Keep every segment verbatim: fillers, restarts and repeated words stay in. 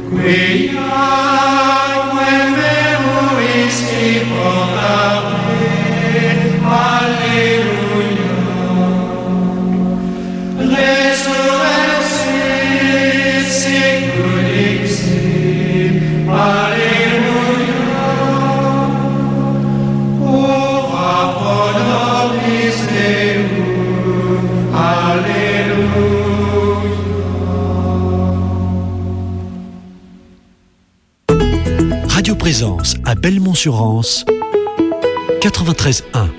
Présence à Belmont-sur-Anse, quatre-vingt-treize un.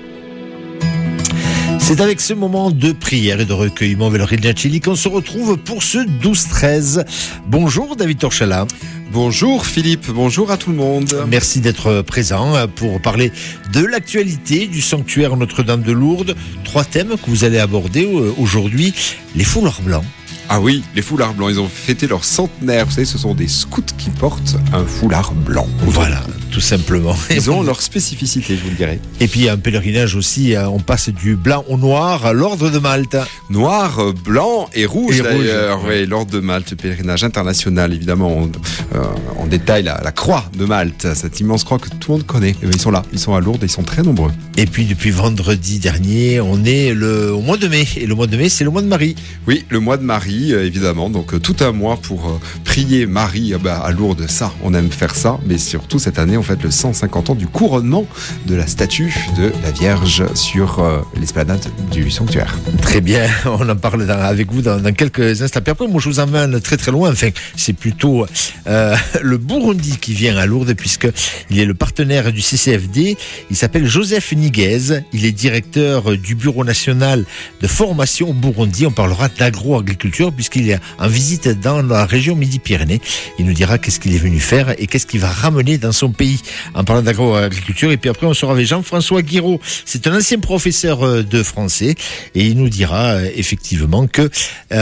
C'est avec ce moment de prière et de recueillement vers le Rinachili qu'on se retrouve pour ce douze treize. Bonjour David Torchala. Bonjour Philippe, bonjour à tout le monde. Merci d'être présent pour parler de l'actualité du sanctuaire Notre-Dame de Lourdes. Trois thèmes que vous allez aborder aujourd'hui. Les foulards blancs. Ah oui, les foulards blancs, ils ont fêté leur centenaire. Vous savez, ce sont des scouts qui portent un foulard blanc. Voilà, tout simplement. Ils ont leur spécificité, je vous le dirai. Et puis, un pèlerinage aussi, on passe du blanc au noir à l'Ordre de Malte. Noir, blanc et rouge, et d'ailleurs. Rouge, oui, l'Ordre de Malte, pèlerinage international, évidemment. On, euh, on détaille la, la croix de Malte, cette immense croix que tout le monde connaît. Et ils sont là, ils sont à Lourdes et ils sont très nombreux. Et puis, depuis vendredi dernier, on est le, au mois de mai. Et le mois de mai, c'est le mois de Marie. Oui, le mois de Marie. Évidemment, donc tout un mois pour euh, prier Marie bah, à Lourdes, ça, on aime faire ça, mais surtout cette année on fête le cent cinquante ans du couronnement de la statue de la Vierge sur euh, l'esplanade du sanctuaire. Très bien, on en parle dans, avec vous dans, dans quelques instants. Puis après, moi je vous emmène très très loin, enfin c'est plutôt euh, le Burundi qui vient à Lourdes puisqu'il est le partenaire du C C F D, il s'appelle Joseph Niguez, il est directeur du Bureau national de formation au Burundi, on parlera d'agroagriculture puisqu'il est en visite dans la région Midi-Pyrénées. Il nous dira qu'est-ce qu'il est venu faire et qu'est-ce qu'il va ramener dans son pays en parlant d'agroagriculture. Et puis après, on sera avec Jean-François Guiraud. C'est un ancien professeur de français et il nous dira euh, effectivement que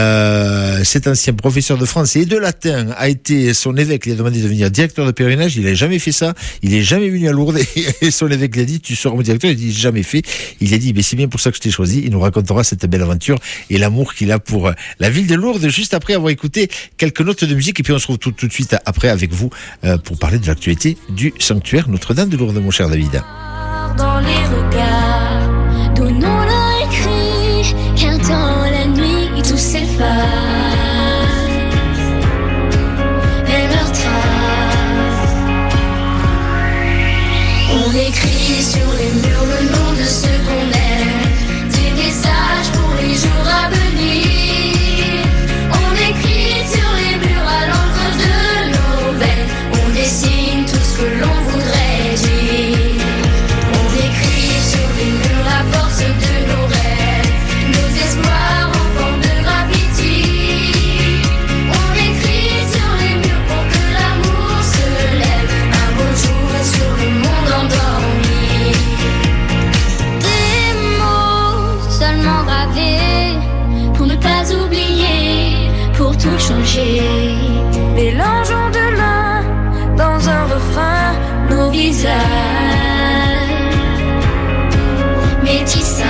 euh, cet ancien professeur de français et de latin a été son évêque. Il a demandé de devenir directeur de pèlerinage. Il n'a jamais fait ça. Il n'est jamais venu à Lourdes et son évêque lui a dit tu seras mon directeur. Il a dit jamais fait. Il a dit mais c'est bien pour ça que je t'ai choisi. Il nous racontera cette belle aventure et l'amour qu'il a pour la ville de Lourdes. Juste après avoir écouté quelques notes de musique et puis on se retrouve tout, tout de suite après avec vous euh, pour parler de l'actualité du sanctuaire Notre-Dame de Lourdes, mon cher David. Dans les regards, donnons-leur écrit, car dans la nuit tout s'efface. Et leurs traces, on écrit sur les murs le nom de ceux qu'on aime, des messages pour les jours à venir. Dessine tout ce que l'on voudrait dire. On écrit sur les murs la force de nos rêves, nos espoirs en forme de gravité. On écrit sur les murs pour que l'amour se lève un beau jour sur le monde endormi. Des mots seulement gravés pour ne pas oublier, pour tout changer. Mélangeons de l'un dans un refrain, nos visages métissages.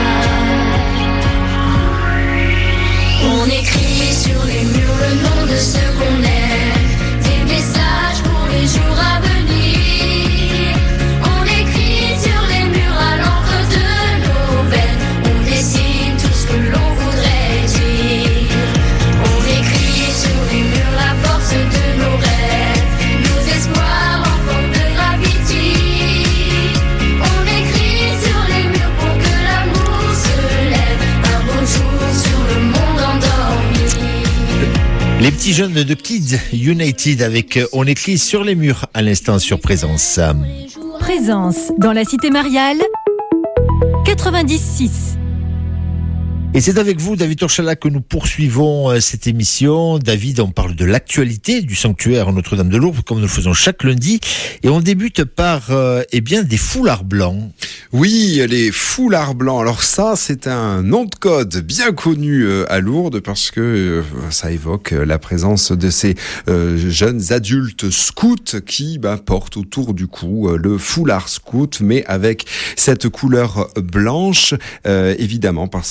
On écrit sur les murs le nom de ceux qu'on aime, des messages pour les jours à venir. On écrit sur les murs à l'encre de nos veines, on dessine tout ce que l'on voudrait dire. On écrit sur les murs la force de nos rêves, espoir en forme de gravité. On écrit sur les murs pour que l'amour se lève un beau jour sur le monde endormi. Les petits jeunes de Kids United avec On écrit sur les murs à l'instant sur Présence. Présence dans la cité mariale quatre-vingt-dix six. Et c'est avec vous, David Torchala, que nous poursuivons cette émission. David, on parle de l'actualité du sanctuaire Notre-Dame de Lourdes, comme nous le faisons chaque lundi. Et on débute par, euh, eh bien, des foulards blancs. Oui, les foulards blancs. Alors ça, c'est un nom de code bien connu euh, à Lourdes parce que euh, ça évoque la présence de ces euh, jeunes adultes scouts qui bah, portent autour du cou euh, le foulard scout, mais avec cette couleur blanche, euh, évidemment, parce que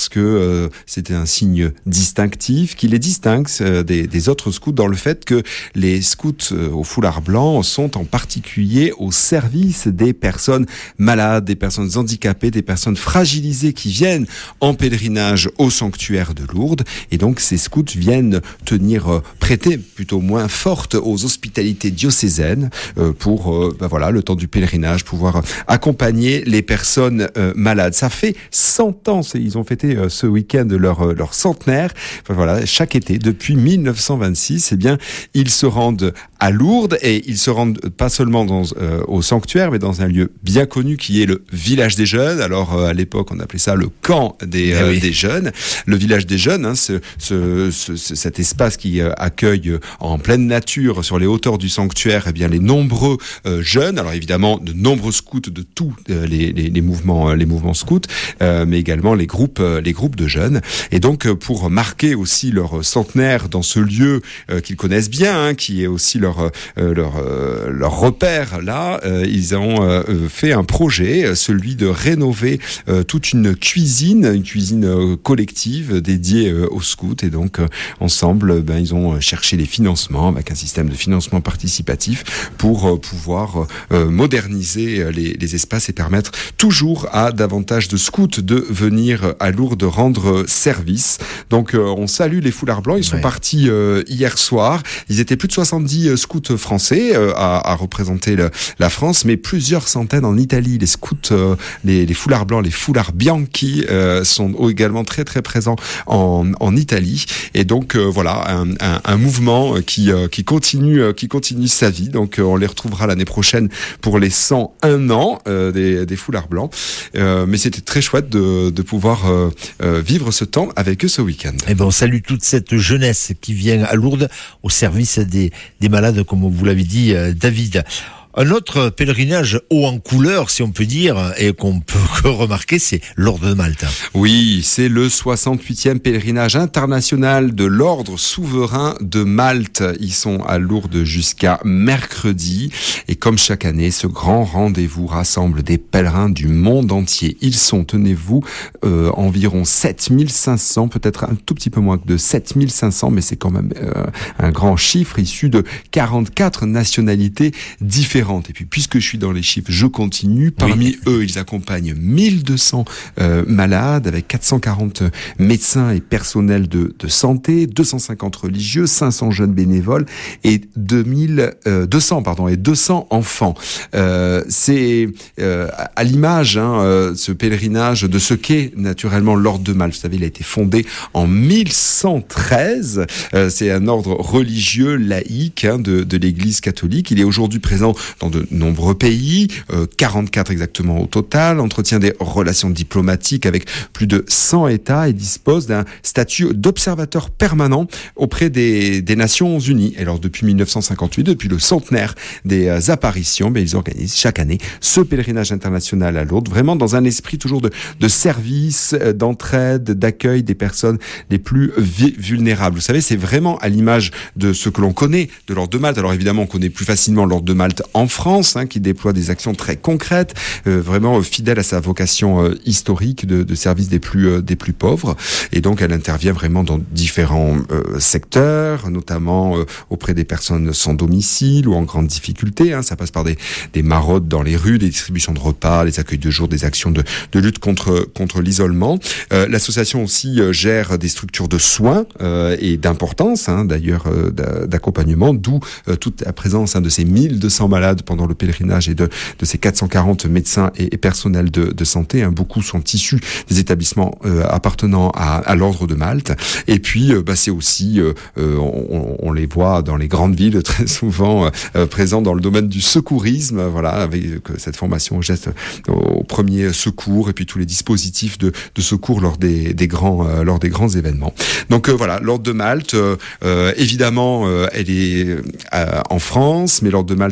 euh, c'était un signe distinctif qui les distingue euh, des, des autres scouts dans le fait que les scouts euh, au foulard blanc sont en particulier au service des personnes malades, des personnes handicapées, des personnes fragilisées qui viennent en pèlerinage au sanctuaire de Lourdes. Et donc ces scouts viennent tenir euh, prêter plutôt moins forte aux hospitalités diocésaines euh, pour euh, ben voilà, le temps du pèlerinage, pouvoir accompagner les personnes euh, malades. Ça fait cent ans, ils ont fêté euh, ce week-end leur, euh, leur centenaire. Enfin, voilà, chaque été, depuis mille neuf cent vingt-six, eh bien, ils se rendent à Lourdes et ils se rendent pas seulement dans, euh, au sanctuaire, mais dans un lieu bien connu qui est le village des jeunes. Alors euh, à l'époque, on appelait ça le camp des, euh, oui. des jeunes. Le village des jeunes, hein, ce, ce, ce, cet espace qui euh, accueille euh, en pleine nature, sur les hauteurs du sanctuaire, eh bien les nombreux euh, jeunes. Alors évidemment, de nombreux scouts de tous euh, les, les, les mouvements, euh, les mouvements scouts, euh, mais également les groupes, euh, les groupes de jeunes. Et donc euh, pour marquer aussi leur centenaire dans ce lieu euh, qu'ils connaissent bien, hein, qui est aussi leur euh, leur euh, leur repère là, euh, ils ont euh, fait un projet, celui de rénover euh, toute une cuisine, une cuisine euh, collective dédiée euh, aux scouts. Et donc euh, ensemble, ben ils ont cherché les financements avec un système de financement participatif pour euh, pouvoir euh, moderniser les, les espaces et permettre toujours à davantage de scouts de venir à Lourdes rendre service. Donc euh, on salue les foulards blancs. Ils sont ouais. partis euh, hier soir. Ils étaient plus de soixante-dix scouts français euh, à, à représenter le, la France, mais plusieurs centaines en Italie. Les scouts, euh, les, les foulards blancs, les foulards bianchi euh, sont également très très présents en, en Italie. Et donc euh, voilà un, un, un mouvement qui euh, qui continue euh, qui continue sa vie. Donc euh, on les retrouvera l'année prochaine pour les cent un ans euh, des, des foulards blancs. Euh, mais c'était très chouette de, de pouvoir euh, euh, vivre ce temps avec eux ce week-end. Et ben on salue toute cette jeunesse qui vient à Lourdes au service des, des malades, comme vous l'avez dit, euh, David. Un autre pèlerinage haut en couleur, si on peut dire, et qu'on peut que remarquer, c'est l'Ordre de Malte. Oui, c'est le soixante-huitième pèlerinage international de l'Ordre souverain de Malte. Ils sont à Lourdes jusqu'à mercredi. Et comme chaque année, ce grand rendez-vous rassemble des pèlerins du monde entier. Ils sont, tenez-vous, euh, environ sept mille cinq cents, peut-être un tout petit peu moins que de sept mille cinq cents, mais c'est quand même euh, un grand chiffre issu de quarante-quatre nationalités différentes. Et puis, puisque je suis dans les chiffres, je continue. Parmi oui. eux, ils accompagnent mille deux cents euh, malades avec quatre cent quarante médecins et personnels de, de santé, deux cent cinquante religieux, cinq cents jeunes bénévoles et deux mille, euh, deux cents pardon et deux cents enfants. Euh, c'est euh, à l'image, hein, euh, ce pèlerinage de ce qu'est naturellement l'Ordre de Malte. Vous savez, il a été fondé en mille cent treize. Euh, c'est un ordre religieux laïque hein, de, de l'Église catholique. Il est aujourd'hui présent dans de nombreux pays, euh, quarante-quatre exactement au total, entretient des relations diplomatiques avec plus de cent États et dispose d'un statut d'observateur permanent auprès des, des Nations Unies. Et alors depuis mille neuf cent cinquante-huit, depuis le centenaire des euh, apparitions, ben, ils organisent chaque année ce pèlerinage international à Lourdes, vraiment dans un esprit toujours de, de service, euh, d'entraide, d'accueil des personnes les plus vi- vulnérables. Vous savez, c'est vraiment à l'image de ce que l'on connaît de l'Ordre de Malte. Alors évidemment, on connaît plus facilement l'Ordre de Malte en France, hein, qui déploie des actions très concrètes, euh, vraiment euh, fidèle à sa vocation euh, historique de, de service des plus euh, des plus pauvres. Et donc, elle intervient vraiment dans différents euh, secteurs, notamment euh, auprès des personnes sans domicile ou en grande difficulté. Hein. Ça passe par des des maraudes dans les rues, des distributions de repas, les accueils de jour, des actions de de lutte contre contre l'isolement. Euh, l'association aussi euh, gère des structures de soins euh, et d'importance, hein, d'ailleurs euh, d'accompagnement, d'où euh, toute la présence hein, de ces mille deux cents malades pendant le pèlerinage et de, de ces quatre cent quarante médecins et, et personnels de, de santé. Hein. Beaucoup sont issus des établissements euh, appartenant à, à l'Ordre de Malte. Et puis, euh, bah, c'est aussi, euh, on, on les voit dans les grandes villes très souvent euh, présents dans le domaine du secourisme, voilà, avec cette formation au geste au premier secours et puis tous les dispositifs de, de secours lors des, des grands, euh, lors des grands événements. Donc euh, voilà, l'Ordre de Malte, euh, évidemment, euh, elle est euh, en France, mais l'Ordre de Malte est, comme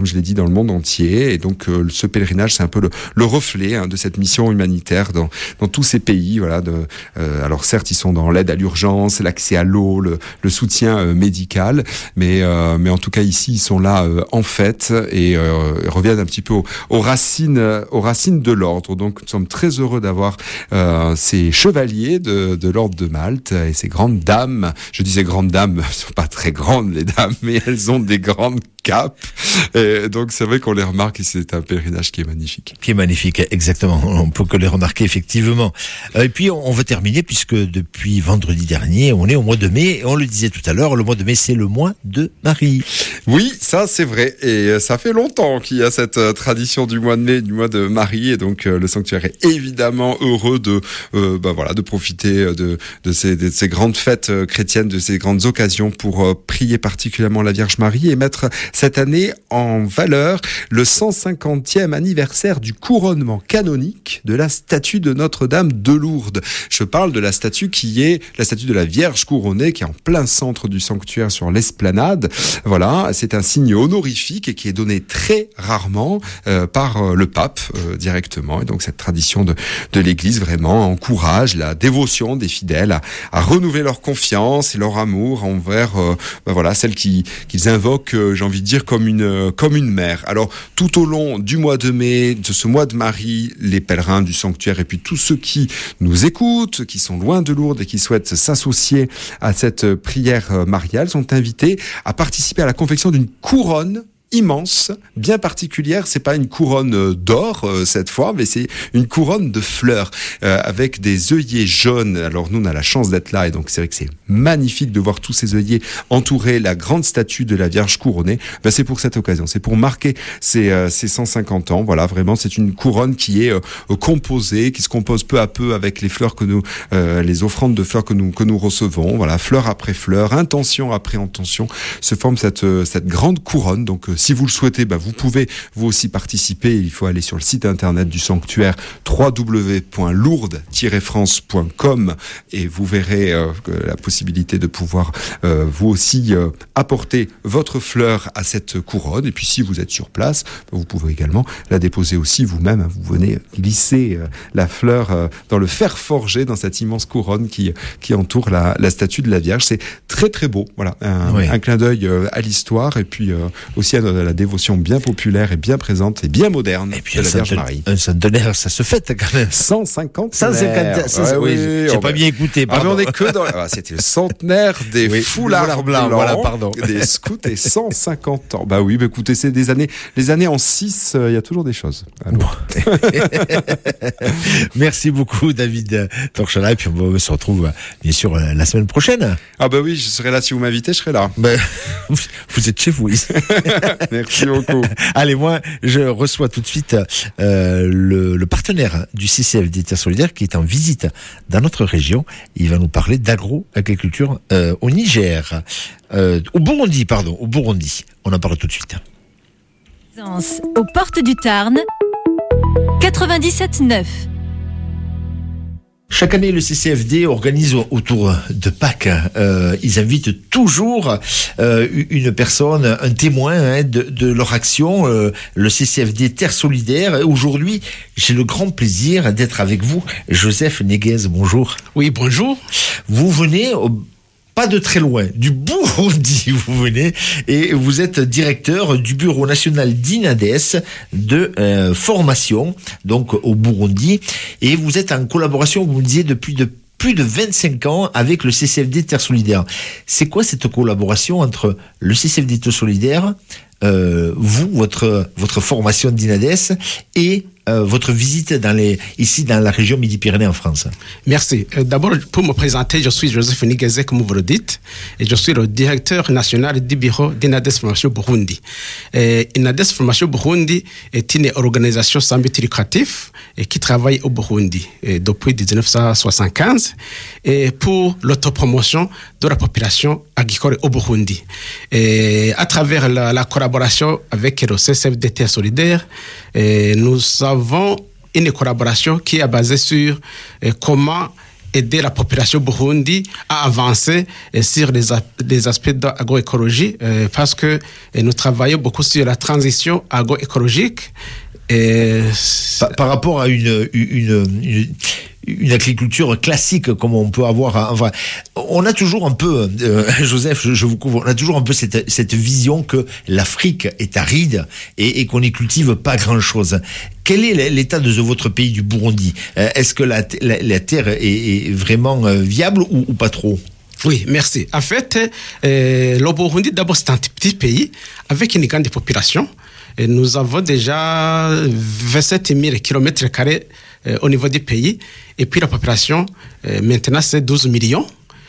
comme je l'ai dit, dans le monde entier. Et donc, euh, ce pèlerinage, c'est un peu le, le reflet hein, de cette mission humanitaire dans, dans tous ces pays. Voilà, de, euh, alors certes, ils sont dans l'aide à l'urgence, l'accès à l'eau, le, le soutien euh, médical, mais, euh, mais en tout cas ici, ils sont là euh, en fête et euh, reviennent un petit peu aux, aux racines, aux racines de l'ordre. Donc, nous sommes très heureux d'avoir euh, ces chevaliers de, de l'ordre de Malte et ces grandes dames. Je disais grandes dames, elles sont pas très grandes les dames, mais elles ont des grandes capes. Et donc c'est vrai qu'on les remarque et c'est un pèlerinage qui est magnifique. Qui est magnifique, exactement. On peut que les remarquer effectivement. Et puis on veut terminer puisque depuis vendredi dernier, on est au mois de mai. Et on le disait tout à l'heure, le mois de mai c'est le mois de Marie. Oui, ça c'est vrai. Et ça fait longtemps qu'il y a cette tradition du mois de mai, du mois de Marie. Et donc le sanctuaire est évidemment heureux de, euh, bah voilà, de profiter de, de, ces, de ces grandes fêtes chrétiennes, de ces grandes occasions pour euh, prier particulièrement la Vierge Marie et mettre cette année en valeur le cent cinquantième anniversaire du couronnement canonique de la statue de Notre-Dame de Lourdes. Je parle de la statue qui est la statue de la Vierge couronnée qui est en plein centre du sanctuaire sur l'esplanade. Voilà, c'est un signe honorifique et qui est donné très rarement euh, par euh, le pape euh, directement. Et donc cette tradition de, de l'Église vraiment encourage la dévotion des fidèles à, à renouveler leur confiance et leur amour envers euh, ben voilà, celle qui, qu'ils invoquent, euh, j'ai envie de dire, comme une, comme une mère. Alors, tout au long du mois de mai, de ce mois de Marie, les pèlerins du sanctuaire et puis tous ceux qui nous écoutent, qui sont loin de Lourdes et qui souhaitent s'associer à cette prière mariale, sont invités à participer à la confection d'une couronne immense, bien particulière. C'est pas une couronne d'or euh, cette fois, mais c'est une couronne de fleurs euh, avec des œillets jaunes. Alors nous, on a la chance d'être là et donc c'est vrai que c'est magnifique de voir tous ces œillets entourer la grande statue de la Vierge couronnée. Ben, c'est pour cette occasion, c'est pour marquer ces, euh, ces cent cinquante ans. Voilà, vraiment, c'est une couronne qui est euh, composée, qui se compose peu à peu avec les fleurs que nous, euh, les offrandes de fleurs que nous que nous recevons. Voilà, fleur après fleur, intention après intention, se forme cette euh, cette grande couronne. Donc euh, si vous le souhaitez, bah, vous pouvez vous aussi participer. Il faut aller sur le site internet du sanctuaire w w w point lourdes tiret france point com et vous verrez euh, la possibilité de pouvoir euh, vous aussi euh, apporter votre fleur à cette couronne. Et puis si vous êtes sur place, bah, vous pouvez également la déposer aussi vous-même. Vous venez glisser euh, la fleur euh, dans le fer forgé, dans cette immense couronne qui, qui entoure la, la statue de la Vierge. C'est très très beau. Voilà, un, oui. un clin d'œil euh, à l'histoire et puis euh, aussi à la dévotion bien populaire et bien présente et bien moderne et puis de la Vierge Marie. Un centenaire, ça se fête quand même. cent cinquante cent cinquante, ouais, oui, oui, j'ai on pas va... bien écouté. Ah, mais on est que dans. Ah, c'était le centenaire des oui, foulards blancs, blancs, voilà, pardon. des scouts et cent cinquante ans. Bah oui, bah écoutez, c'est des années, les années en six, il euh, y a toujours des choses. Bon. Merci beaucoup, David Torchala. Et puis on se retrouve bien sûr la semaine prochaine. Ah bah oui, je serai là si vous m'invitez, je serai là. Ben, vous êtes chez vous ici. Merci beaucoup. Allez, moi, je reçois tout de suite euh, le, le partenaire du C C F D Terre Solidaire qui est en visite dans notre région. Il va nous parler d'agro-agriculture euh, au Niger, euh, au Burundi, pardon, au Burundi. On en parle tout de suite. Aux portes du Tarn, quatre-vingt-dix-sept neuf. Chaque année, le C C F D organise autour de Pâques. Euh, ils invitent toujours euh, une personne, un témoin hein, de, de leur action, euh, le C C F D Terre Solidaire. Et aujourd'hui, j'ai le grand plaisir d'être avec vous, Joseph Néguez. Bonjour. Oui, bonjour. Vous venez au pas de très loin, du Burundi, vous venez, et vous êtes directeur du Bureau national d'INADES de euh, formation, donc au Burundi, et vous êtes en collaboration, vous me disiez, depuis de plus de vingt-cinq ans avec le C C F D Terre Solidaire. C'est quoi cette collaboration entre le C C F D Terre Solidaire, euh, vous, votre votre formation d'INADES et Euh, votre visite dans les, ici dans la région Midi-Pyrénées en France? Merci. Euh, d'abord, pour me présenter, je suis Joseph Néguez, comme vous le dites, et je suis le directeur national du bureau d'INADES Formation Burundi. Et INADES Formation Burundi est une organisation sans but lucratif et qui travaille au Burundi et depuis dix-neuf cent soixante-quinze et pour l'autopromotion de la population agricole au Burundi. Et à travers la, la collaboration avec le C C F D Terre Solidaire, et nous avons une collaboration qui est basée sur eh, comment aider la population burundie à avancer euh, sur les, a- les aspects de l'agroécologie euh, parce que euh, nous travaillons beaucoup sur la transition agroécologique. Et Par, par rapport à une, une, une, une agriculture classique comme on peut avoir, enfin, on a toujours un peu, euh, Joseph, je, je vous couvre, on a toujours un peu cette, cette vision que l'Afrique est aride et, et qu'on n'y cultive pas grand-chose. Quel est l'état de votre pays, du Burundi? Est-ce que la, la, la terre est, est vraiment viable ou, ou pas trop? Oui, merci. En fait, euh, le Burundi, d'abord, c'est un petit pays avec une grande population. Et nous avons déjà vingt-sept mille kilomètres carrés euh, au niveau du pays. Et puis la population, euh, maintenant, c'est douze millions,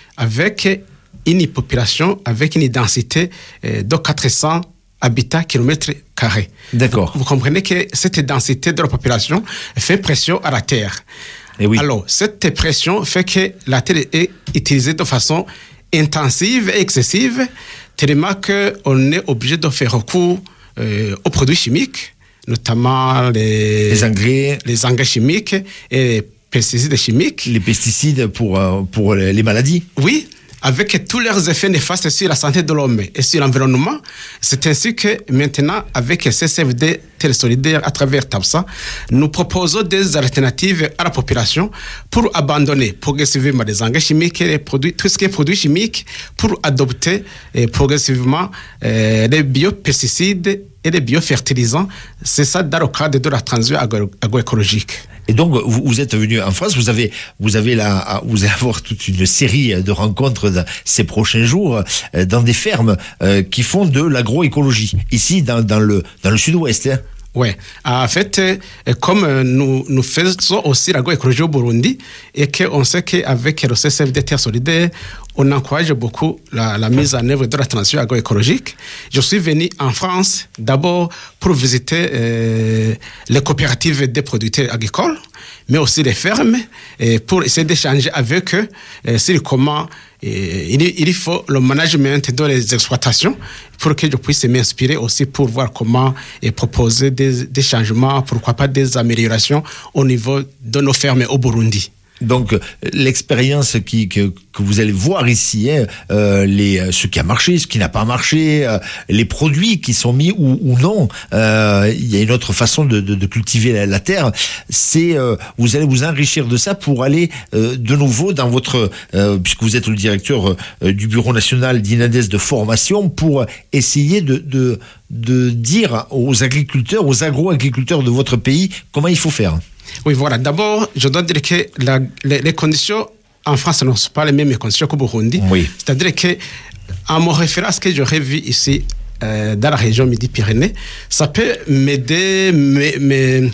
avec une population, avec une densité euh, de quatre cents habitants kilomètres carrés. D'accord. Vous, vous comprenez que cette densité de la population fait pression à la terre. Et oui. Alors, cette pression fait que la terre est utilisée de façon intensive et excessive, tellement qu'on est obligé de faire recours euh, aux produits chimiques, notamment les, Les engrais, les engrais chimiques et les pesticides chimiques. les pesticides pour, euh, pour les maladies. Oui, avec tous leurs effets néfastes sur la santé de l'homme et sur l'environnement. C'est ainsi que maintenant, avec C C F D Terre Solidaire à travers TAPSA, nous proposons des alternatives à la population pour abandonner progressivement les engrais chimiques et les produits, tout ce qui est produits chimiques, pour adopter eh, progressivement eh, les biopesticides et les biofertilisants. C'est ça dans le cadre de la transition agro- agroécologique. Et donc, vous, vous êtes venu en France, vous avez, vous avez là, vous allez avoir toute une série de rencontres dans ces prochains jours euh, dans des fermes euh, qui font de l'agroécologie, ici dans, dans le, dans le sud-ouest. Hein. Ouais. En fait, euh, comme euh, nous, nous faisons aussi l'agroécologie au Burundi et qu'on sait qu'avec le C C F D Terre Solidaire, on encourage beaucoup la, la mise en œuvre de la transition agroécologique. Je suis venu en France d'abord pour visiter euh, les coopératives des producteurs agricoles, mais aussi les fermes, et pour essayer d'échanger avec eux euh, sur comment euh, il, il faut le management de les exploitations pour que je puisse m'inspirer aussi pour voir comment et proposer des, des changements, pourquoi pas des améliorations au niveau de nos fermes au Burundi. Donc, l'expérience qui, que, que vous allez voir ici, hein, euh, les, ce qui a marché, ce qui n'a pas marché, euh, les produits qui sont mis ou, ou non, euh, il y a une autre façon de, de, de cultiver la, la terre. C'est, euh, vous allez vous enrichir de ça pour aller euh, de nouveau dans votre, euh, puisque vous êtes le directeur euh, du Bureau national d'INADES de formation, pour essayer de, de, de dire aux agriculteurs, aux agro-agriculteurs de votre pays comment il faut faire. Oui, voilà. D'abord, je dois dire que la, les, les conditions en France ne sont pas les mêmes conditions qu'au Burundi. Oui. C'est-à-dire que, en me référant à ce que j'aurais vu ici, euh, dans la région Midi-Pyrénées, ça peut m'aider mais, mais,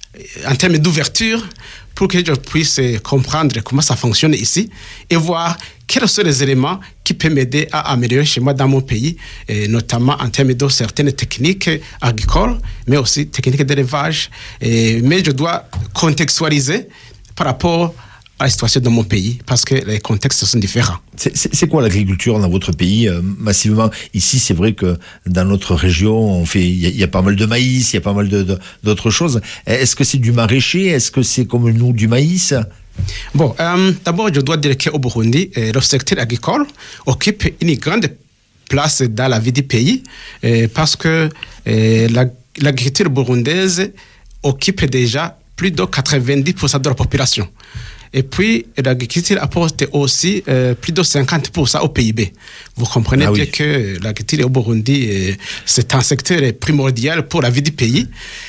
en termes d'ouverture pour que je puisse comprendre comment ça fonctionne ici et voir quels sont les éléments qui peuvent m'aider à améliorer chez moi dans mon pays, et notamment en termes de certaines techniques agricoles, mais aussi techniques d'élevage. Et, mais je dois contextualiser par rapport à la situation de mon pays, parce que les contextes sont différents. C'est, c'est, c'est quoi l'agriculture dans votre pays euh, massivement? Ici, c'est vrai que dans notre région, on fait, il y, y a pas mal de maïs, il y a pas mal de, de, d'autres choses. Est-ce que c'est du maraîcher? Est-ce que c'est comme nous du maïs? Bon, euh, d'abord, je dois dire qu'au Burundi, euh, le secteur agricole occupe une grande place dans la vie du pays, euh, parce que euh, la, l'agriculture burundaise occupe déjà plus de quatre-vingt-dix pour cent de la population. Et puis, l'agriculture apporte aussi euh, plus de cinquante pour cent au P I B. Vous comprenez ah bien oui. que l'agriculture au Burundi, euh, c'est un secteur primordial pour la vie du pays,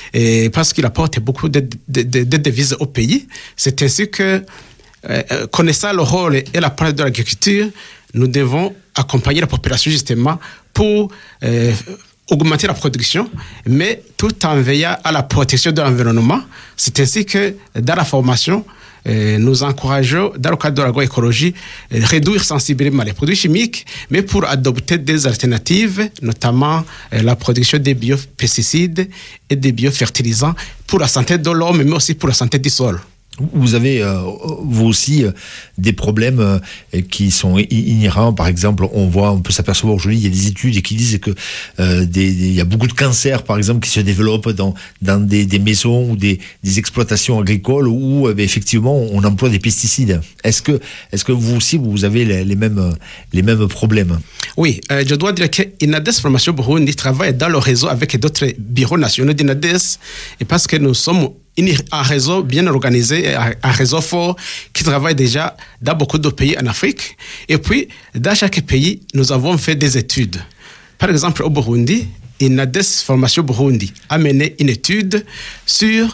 et parce qu'il apporte beaucoup de, de, de, de devises au pays. C'est ainsi que, euh, connaissant le rôle et la place de l'agriculture, nous devons accompagner la population justement pour euh, augmenter la production, mais tout en veillant à la protection de l'environnement. C'est ainsi que, dans la formation, Euh, nous encourageons, dans le cadre de l'agroécologie, euh, réduire sensiblement les produits chimiques, mais pour adopter des alternatives, notamment euh, la production des biopesticides et des biofertilisants pour la santé de l'homme, mais aussi pour la santé du sol. Vous avez, euh, vous aussi, euh, des problèmes euh, qui sont i- inhérents. Par exemple, on voit, on peut s'apercevoir aujourd'hui, il y a des études qui disent que euh, des, des- il y a beaucoup de cancers, par exemple, qui se développent dans, dans des, des maisons ou des, des exploitations agricoles où, euh, ben, effectivement, on emploie des pesticides. Est-ce que, est-ce que vous aussi, vous avez les, les mêmes, les mêmes problèmes? Oui, euh, je dois dire que INADES Formation Burundi travaille dans le réseau avec d'autres bureaux nationaux d'INADES, et parce que nous sommes une- un réseau bien organisé, un un réseau fort qui travaille déjà dans beaucoup de pays en Afrique. Et puis, dans chaque pays, nous avons fait des études. Par exemple, au Burundi, INADES Formation Burundi a mené une étude sur,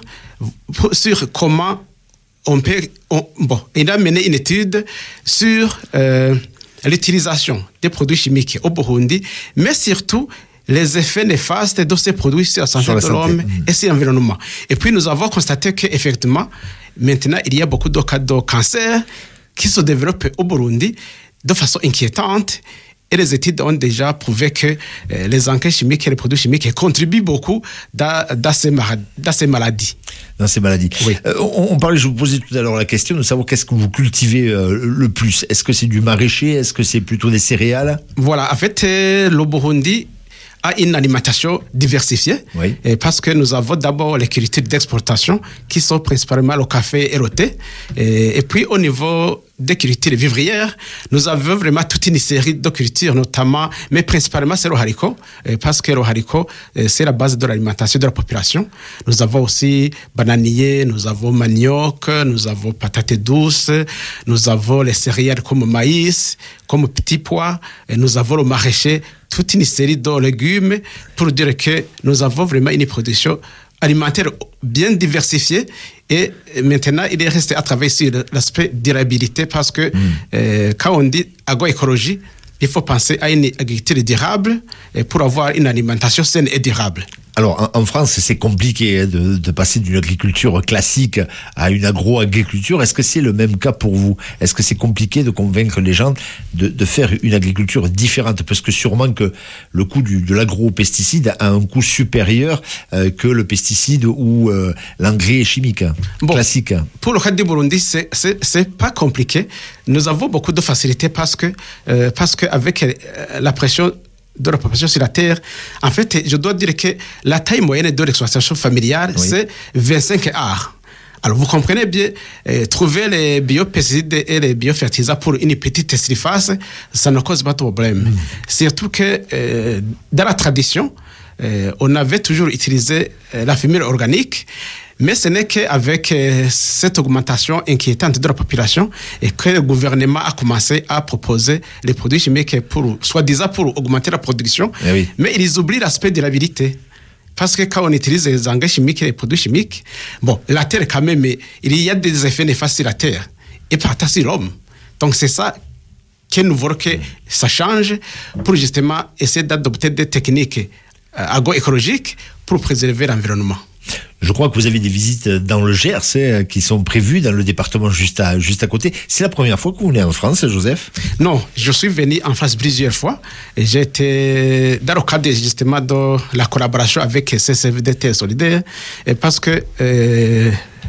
sur comment on peut... on- bon, il a mené une étude sur euh, l'utilisation des produits chimiques au Burundi, mais surtout les effets néfastes de ces produits sur la santé Sur la de santé. l'homme Mmh. et sur l'environnement. Et puis nous avons constaté qu'effectivement, maintenant, il y a beaucoup de cas de cancer qui se développent au Burundi de façon inquiétante. Et les études ont déjà prouvé que euh, les engrais chimiques et les produits chimiques contribuent beaucoup dans, dans, ces, mar- dans ces maladies. Dans ces maladies. Oui. Euh, on, on parlait, je vous posais tout à l'heure la question de savoir qu'est-ce que vous cultivez euh, le plus. Est-ce que c'est du maraîcher? Est-ce que c'est plutôt des céréales? Voilà, en fait, euh, le Burundi a une alimentation diversifiée, Oui. et parce que nous avons d'abord les cultures d'exportation qui sont principalement le café et le thé. Et, et puis au niveau des cultures vivrières, nous avons vraiment toute une série de cultures, notamment, mais principalement c'est le haricot, et parce que le haricot, euh, c'est la base de l'alimentation de la population. Nous avons aussi bananier, nous avons manioc, nous avons patates douces, nous avons les céréales comme maïs, comme petits pois, et nous avons le maraîcher, toute une série de légumes pour dire que nous avons vraiment une production alimentaire bien diversifiée. Et maintenant, il est resté à travailler sur l'aspect durabilité parce que mmh. euh, quand on dit agroécologie, il faut penser à une agriculture durable et pour avoir une alimentation saine et durable. Alors, en, en France, c'est compliqué hein, de, de passer d'une agriculture classique à une agro-agriculture. Est-ce que c'est le même cas pour vous? Est-ce que c'est compliqué de convaincre les gens de, de faire une agriculture différente? Parce que sûrement que le coût du, de l'agro-pesticide a un coût supérieur euh, que le pesticide ou euh, l'engrais chimique bon, classique. Pour le cas du Burundi, c'est, c'est, c'est pas compliqué. Nous avons beaucoup de facilité parce que, euh, parce que avec euh, la pression de la population sur la terre, en fait, je dois dire que la taille moyenne de l'exploitation familiale, oui. c'est vingt-cinq hectares. Alors, vous comprenez bien, euh, trouver les biopesticides et les biofertilisants pour une petite surface, ça ne cause pas de problème. Mmh. Surtout que euh, dans la tradition, euh, on avait toujours utilisé euh, la fumier organique, mais ce n'est qu'avec euh, cette augmentation inquiétante de la population et que le gouvernement a commencé à proposer les produits chimiques pour, soi-disant pour augmenter la production. Eh oui. Mais ils oublient l'aspect de durabilité. Parce que quand on utilise les engrais chimiques et les produits chimiques, bon, la terre quand même, il y a des effets néfastes sur la terre et partant sur l'homme. Donc c'est ça que nous voulons que ça change pour justement essayer d'adopter des techniques euh, agroécologiques pour préserver l'environnement. Je crois que vous avez des visites dans le Gers hein, qui sont prévues dans le département juste à, juste à côté. C'est la première fois que vous venez en France, Joseph? Non, je suis venu en France plusieurs fois. Et j'ai été dans le cadre justement de la collaboration avec C C F D Terre Solidaire. Et parce que euh,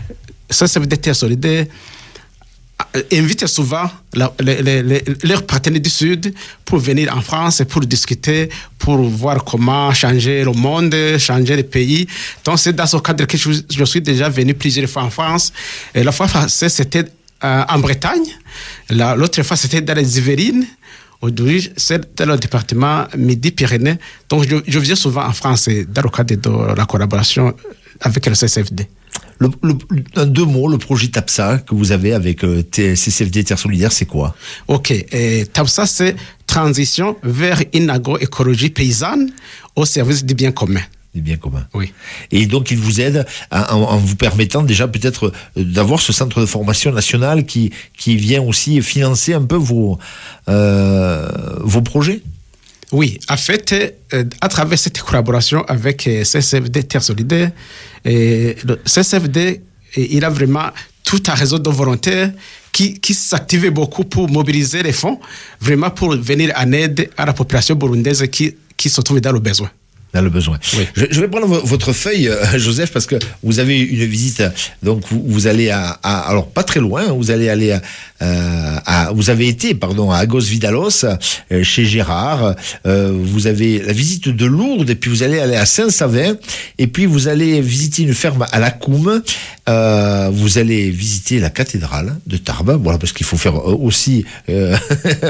C C F D Terre Solidaire invite souvent la, les, les, les, leurs partenaires du Sud pour venir en France et pour discuter, pour voir comment changer le monde, changer les pays. Donc c'est dans ce cadre que je, je suis déjà venu plusieurs fois en France. Et la fois passée, c'était euh, en Bretagne. La, l'autre fois, c'était dans les Yvelines. Aujourd'hui, c'est dans le département Midi-Pyrénées. Donc je, je viens souvent en France dans le cadre de la collaboration avec le C C F D. Le, le, en deux mots, le projet TAPSA que vous avez avec euh, C C F D Terre Solidaire, c'est quoi? Ok, et TAPSA, c'est transition vers une agroécologie paysanne au service du bien commun. Du bien commun. Oui. Et donc, il vous aide en, en vous permettant déjà peut-être d'avoir ce centre de formation national qui, qui vient aussi financer un peu vos, euh, vos projets? Oui, en fait, euh, à travers cette collaboration avec euh, C C F D Terre Solidaire, euh, le C C F D, euh, il a vraiment tout un réseau de volontaires qui, qui s'activait beaucoup pour mobiliser les fonds, vraiment pour venir en aide à la population burundaise qui, qui se trouve dans le besoin. Dans le besoin. Oui. Je, je vais prendre vo- votre feuille, euh, Joseph, parce que vous avez une visite. Donc vous, vous allez à, à, alors pas très loin. Vous allez aller à, euh, à vous avez été, pardon, à Agos Vidalos, euh, chez Gérard. Euh, vous avez la visite de Lourdes, et puis vous allez aller à Saint-Savin, et puis vous allez visiter une ferme à la Coume. Euh, vous allez visiter la cathédrale de Tarbes, voilà, parce qu'il faut faire euh, aussi euh,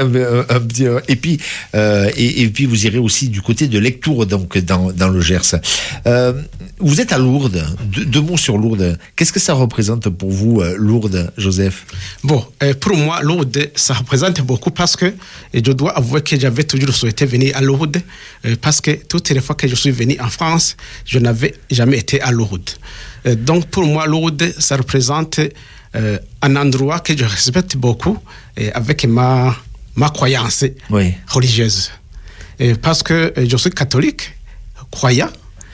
un petit. Euh, et puis euh, et, et puis vous irez aussi du côté de Lectoure, donc dans, dans le Gers. Euh, vous êtes à Lourdes. Deux, deux mots sur Lourdes. Qu'est-ce que ça représente pour vous, euh, Lourdes, Joseph? Bon, euh, pour moi, Lourdes, ça représente beaucoup parce que et je dois avouer que j'avais toujours souhaité venir à Lourdes euh, parce que toutes les fois que je suis venu en France, je n'avais jamais été à Lourdes. Euh, donc pour moi, Lourdes, ça représente euh, un endroit que je respecte beaucoup et avec ma, ma croyance Oui. religieuse. Et parce que euh, je suis catholique, croyant,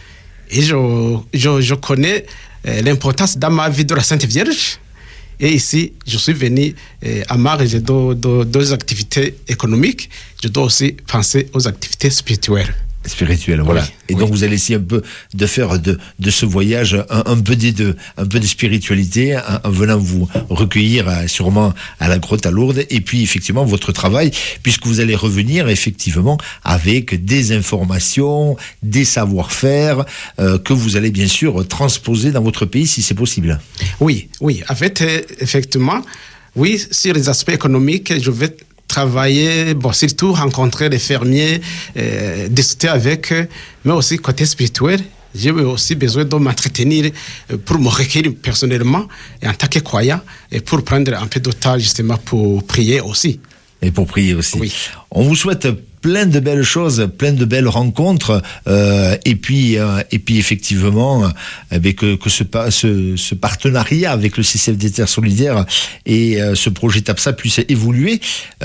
et je, je, je connais euh, l'importance dans ma vie de la Sainte Vierge. Et ici, je suis venu euh, à marge de, de, de deux activités économiques. Je dois aussi penser aux activités spirituelles. Spirituel, voilà. Oui, et oui. donc vous allez essayer un peu de faire de, de ce voyage un, un peu des deux, un peu de spiritualité, en, en venant vous recueillir euh, sûrement à la grotte à Lourdes, et puis effectivement votre travail, puisque vous allez revenir effectivement avec des informations, des savoir-faire euh, que vous allez bien sûr transposer dans votre pays si c'est possible. Oui, oui. En fait, euh, effectivement, oui, sur les aspects économiques, je vais travailler, bon, surtout rencontrer les fermiers, euh, discuter avec eux, mais aussi côté spirituel. J'ai aussi besoin de m'entretenir euh, pour me recueillir personnellement et en tant que croyant et pour prendre un peu de temps justement pour prier aussi. Et pour prier aussi. Oui. On vous souhaite plein de belles choses, plein de belles rencontres, euh, et puis euh, et puis effectivement, eh bien, que que ce, ce ce partenariat avec le C C F D Terres Solidaires et euh, ce projet TAPSA puisse évoluer.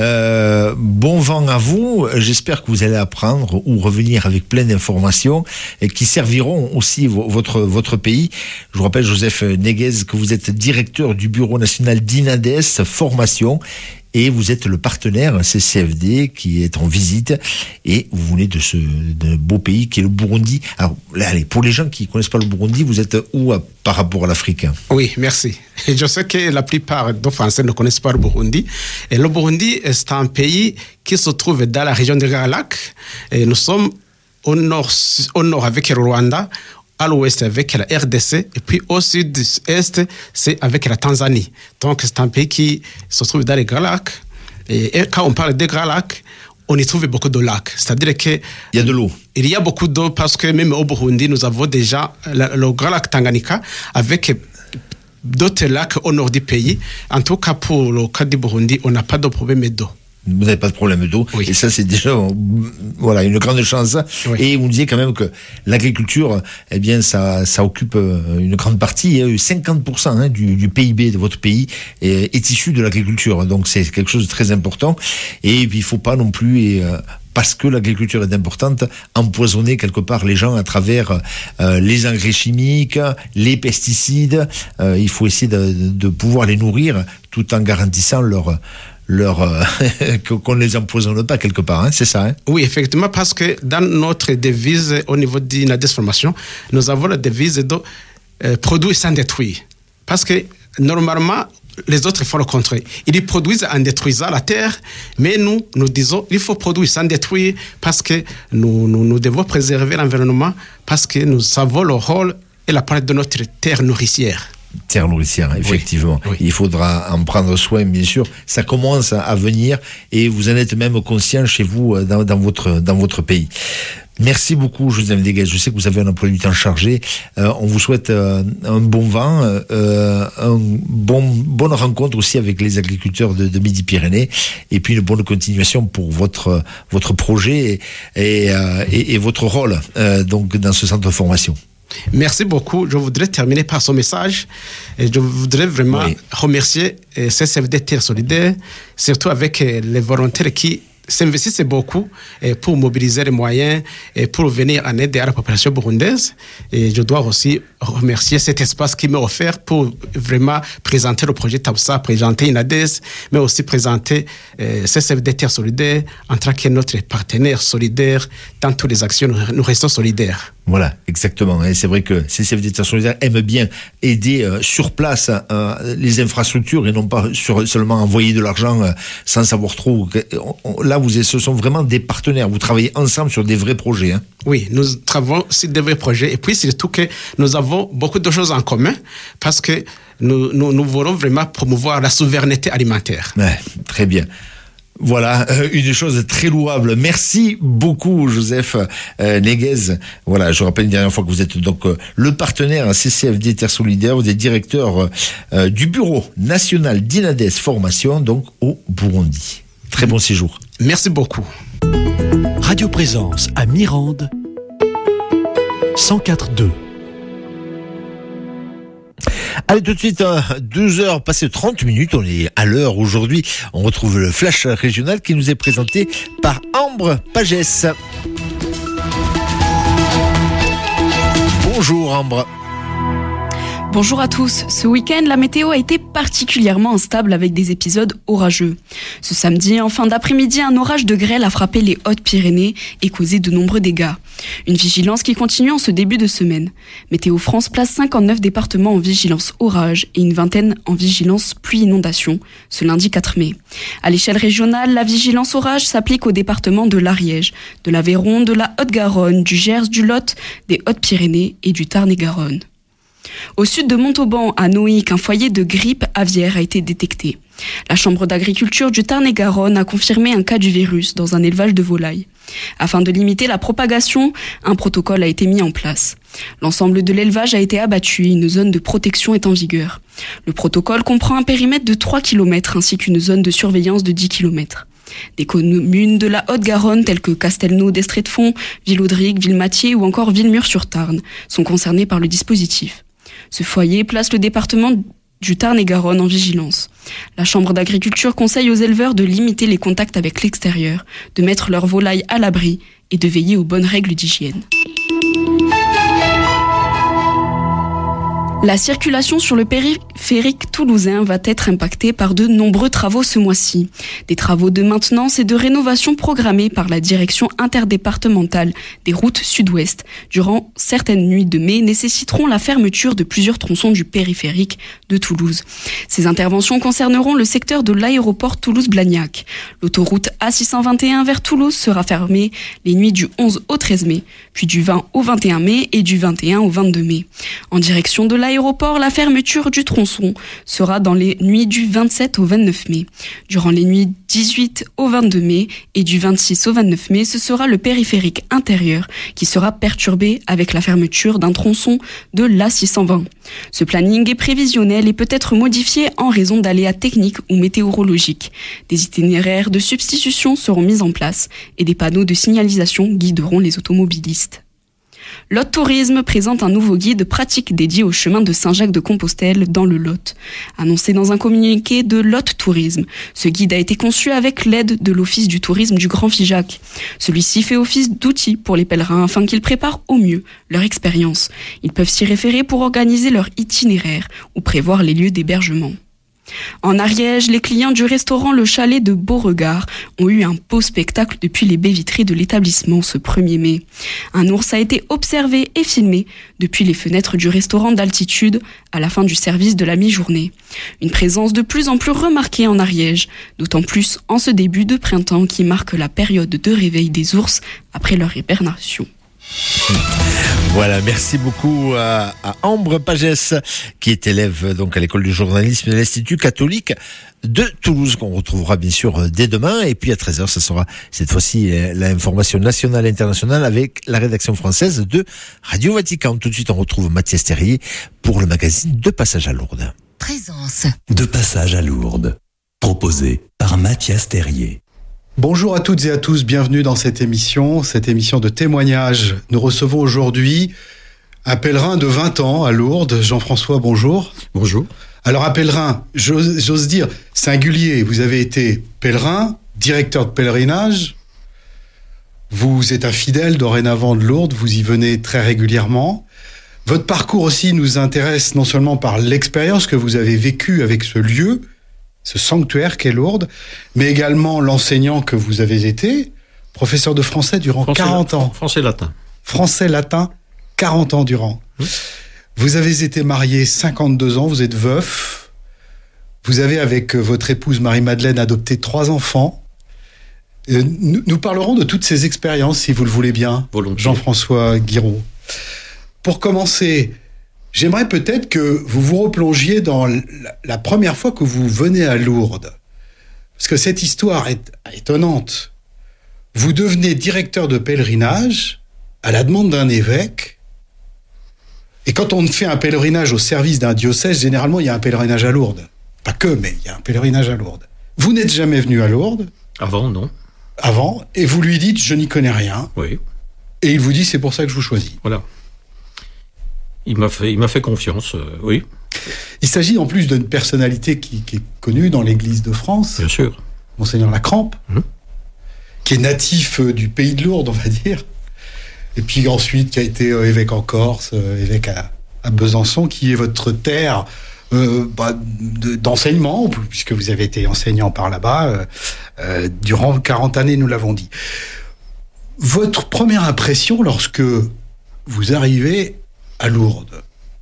Euh, bon vent à vous. J'espère que vous allez apprendre ou revenir avec plein d'informations et qui serviront aussi vo- votre votre pays. Je vous rappelle, Joseph Néguez, que vous êtes directeur du bureau national d'INADES Formation. Et vous êtes le partenaire C C F D qui est en visite, et vous venez de ce de beau pays qui est le Burundi. Alors là, allez, pour les gens qui ne connaissent pas le Burundi, vous êtes où à, par rapport à l'Afrique? Oui, merci. Et je sais que la plupart des Français ne connaissent pas le Burundi. Et le Burundi est un pays qui se trouve dans la région de Grand Lac. Et nous sommes au nord, au nord avec le Rwanda, à l'ouest avec la R D C, et puis au sud-est, c'est avec la Tanzanie. Donc, c'est un pays qui se trouve dans les Grands Lacs. Et, et quand on parle des Grands Lacs, on y trouve beaucoup de lacs. C'est-à-dire que il y a de l'eau. Il y a beaucoup d'eau parce que même au Burundi, nous avons déjà le, le Grand Lac Tanganyika avec d'autres lacs au nord du pays. En tout cas, pour le cas du Burundi, on n'a pas de problème d'eau. Vous n'avez pas de problème d'eau. Oui. Et ça, c'est déjà voilà, une grande chance. Oui. Et vous me disiez quand même que l'agriculture, eh bien, ça, ça occupe une grande partie. cinquante pour cent hein, du, du P I B de votre pays est, est issu de l'agriculture. Donc, c'est quelque chose de très important. Et puis, il ne faut pas non plus... Et, euh, parce que l'agriculture est importante, empoisonner quelque part les gens à travers euh, les engrais chimiques, les pesticides. Euh, il faut essayer de, de pouvoir les nourrir tout en garantissant leur... leur euh, qu'on ne les empoisonne pas quelque part, hein, c'est ça hein? Oui, effectivement, parce que dans notre devise au niveau de la transformation, nous avons la devise de euh, produire sans détruire. Parce que normalement, les autres font le contraire. Ils produisent en détruisant la terre, mais nous, nous disons il faut produire sans détruire parce que nous, nous, nous devons préserver l'environnement, parce que nous savons le rôle et la part de notre terre nourricière. Terre nourricière, effectivement. Oui, oui. Il faudra en prendre soin, bien sûr. Ça commence à venir et vous en êtes même conscient chez vous, dans, dans, votre, dans votre pays. Merci beaucoup, Joseph Néguez. Je sais que vous avez un emploi du temps chargé. Euh, on vous souhaite euh, un bon vent, euh, un bon, bonne rencontre aussi avec les agriculteurs de, de Midi-Pyrénées, et puis une bonne continuation pour votre, votre projet et, et, euh, et, et votre rôle euh, donc dans ce centre de formation. Merci beaucoup. Je voudrais terminer par ce message. Et je voudrais vraiment oui. remercier C C F D Terres Solidaires, surtout avec les volontaires qui s'investissent beaucoup eh, pour mobiliser les moyens et pour venir en aide à la population burundaise. Et je dois aussi remercier cet espace qui m'a offert pour vraiment présenter le projet Tabusa, présenter INADES, mais aussi présenter eh, C C F D Terre Solidaire en tant que notre partenaire solidaire dans toutes les actions. Nous restons solidaires. Voilà, exactement. Et c'est vrai que C C F D Terre Solidaire aime bien aider euh, sur place euh, les infrastructures et non pas sur, seulement envoyer de l'argent euh, sans savoir trop. On, on, là, vous, ce sont vraiment des partenaires. Vous travaillez ensemble sur des vrais projets. Hein. Oui, nous travaillons sur des vrais projets. Et puis, surtout que nous avons beaucoup de choses en commun parce que nous, nous, nous voulons vraiment promouvoir la souveraineté alimentaire. Ouais, très bien. Voilà, euh, une chose très louable. Merci beaucoup, Joseph euh, Néguez. Voilà, je rappelle une dernière fois que vous êtes donc euh, le partenaire C C F D Terre Solidaire, vous êtes directeur euh, du bureau national d'INADES Formation, donc au Burundi. Très bon séjour. Merci beaucoup. Radio Présence à Mirande, cent quatre virgule deux. Allez, tout de suite, hein, deux heures passées trente minutes, on est à l'heure aujourd'hui. On retrouve le flash régional qui nous est présenté par Ambre Pagès. Bonjour Ambre. Bonjour à tous. Ce week-end, la météo a été particulièrement instable avec des épisodes orageux. Ce samedi, en fin d'après-midi, un orage de grêle a frappé les Hautes-Pyrénées et causé de nombreux dégâts. Une vigilance qui continue en ce début de semaine. Météo France place cinquante-neuf départements en vigilance orage et une vingtaine en vigilance pluie-inondation ce lundi quatre mai. À l'échelle régionale, la vigilance orage s'applique aux départements de l'Ariège, de l'Aveyron, de la Haute-Garonne, du Gers, du Lot, des Hautes-Pyrénées et du Tarn-et-Garonne. Au sud de Montauban, à Noïc, un foyer de grippe aviaire a été détecté. La Chambre d'agriculture du Tarn-et-Garonne a confirmé un cas du virus dans un élevage de volailles. Afin de limiter la propagation, un protocole a été mis en place. L'ensemble de l'élevage a été abattu et une zone de protection est en vigueur. Le protocole comprend un périmètre de trois kilomètres ainsi qu'une zone de surveillance de dix kilomètres. Des communes de la Haute-Garonne telles que Castelnau d'Estréfonds, Villaudric, Villematier ou encore Villemur-sur-Tarn sont concernées par le dispositif. Ce foyer place le département du Tarn-et-Garonne en vigilance. La Chambre d'agriculture conseille aux éleveurs de limiter les contacts avec l'extérieur, de mettre leurs volailles à l'abri et de veiller aux bonnes règles d'hygiène. La circulation sur le périphérique toulousain va être impactée par de nombreux travaux ce mois-ci. Des travaux de maintenance et de rénovation programmés par la direction interdépartementale des routes sud-ouest durant certaines nuits de mai nécessiteront la fermeture de plusieurs tronçons du périphérique de Toulouse. Ces interventions concerneront le secteur de l'aéroport Toulouse-Blagnac. L'autoroute A six cent vingt et un vers Toulouse sera fermée les nuits du onze au treize mai, puis du vingt au vingt et un mai et du vingt et un au vingt-deux mai. En direction de l'aéroport, la fermeture du tronçon sera dans les nuits du vingt-sept au vingt-neuf mai. Durant les nuits dix-huit au vingt-deux mai et du vingt-six au vingt-neuf mai, ce sera le périphérique intérieur qui sera perturbé avec la fermeture d'un tronçon de l'A six cent vingt. Ce planning est prévisionnel et peut être modifié en raison d'aléas techniques ou météorologiques. Des itinéraires de substitution seront mis en place et des panneaux de signalisation guideront les automobilistes. Lot Tourisme présente un nouveau guide pratique dédié au chemin de Saint-Jacques-de-Compostelle dans le Lot. Annoncé dans un communiqué de Lot Tourisme, ce guide a été conçu avec l'aide de l'Office du tourisme du Grand Figeac. Celui-ci fait office d'outil pour les pèlerins afin qu'ils préparent au mieux leur expérience. Ils peuvent s'y référer pour organiser leur itinéraire ou prévoir les lieux d'hébergement. En Ariège, les clients du restaurant Le Chalet de Beauregard ont eu un beau spectacle depuis les baies vitrées de l'établissement ce premier mai. Un ours a été observé et filmé depuis les fenêtres du restaurant d'altitude à la fin du service de la mi-journée. Une présence de plus en plus remarquée en Ariège, d'autant plus en ce début de printemps qui marque la période de réveil des ours après leur hibernation. Voilà, merci beaucoup à, à Ambre Pagès, qui est élève donc à l'école du journalisme de l'Institut catholique de Toulouse, qu'on retrouvera bien sûr dès demain. Et puis à treize heures, ce sera cette fois-ci l'information nationale et internationale avec la rédaction française de Radio Vatican. Tout de suite, on retrouve Mathias Terrier pour le magazine De Passage à Lourdes. Présence. De Passage à Lourdes, proposé par Mathias Terrier. Bonjour à toutes et à tous, bienvenue dans cette émission, cette émission de témoignages. Nous recevons aujourd'hui un pèlerin de vingt ans à Lourdes. Jean-François, bonjour. Bonjour. Alors un pèlerin, j'ose, j'ose dire, singulier, vous avez été pèlerin, directeur de pèlerinage. Vous êtes un fidèle dorénavant de Lourdes, vous y venez très régulièrement. Votre parcours aussi nous intéresse non seulement par l'expérience que vous avez vécue avec ce lieu, ce sanctuaire qu'est Lourdes, mais également l'enseignant que vous avez été, professeur de français durant Français, quarante ans. Français-latin. Français-latin, quarante ans durant. Mmh. Vous avez été marié cinquante-deux ans, vous êtes veuf. Vous avez, avec votre épouse Marie-Madeleine, adopté trois enfants. Euh, nous, nous parlerons de toutes ces expériences, si vous le voulez bien, Volontiers. Jean-François Guiraud. Pour commencer, j'aimerais peut-être que vous vous replongiez dans la, la première fois que vous venez à Lourdes. Parce que cette histoire est étonnante. Vous devenez directeur de pèlerinage à la demande d'un évêque. Et quand on fait un pèlerinage au service d'un diocèse, généralement, il y a un pèlerinage à Lourdes. Pas que, mais il y a un pèlerinage à Lourdes. Vous n'êtes jamais venu à Lourdes. Avant, non. Avant, et vous lui dites, je n'y connais rien. Oui. Et il vous dit, c'est pour ça que je vous choisis. Voilà. Il m'a fait, il m'a fait confiance, euh, oui. Il s'agit en plus d'une personnalité qui, qui est connue dans l'Église de France. Bien sûr. Monseigneur Lacrampe, mmh. qui est natif euh, du pays de Lourdes, on va dire. Et puis ensuite, qui a été euh, évêque en Corse, euh, évêque à, à Besançon, qui est votre terre euh, bah, de, d'enseignement, puisque vous avez été enseignant par là-bas euh, euh, durant quarante années, nous l'avons dit. Votre première impression lorsque vous arrivez à Lourdes?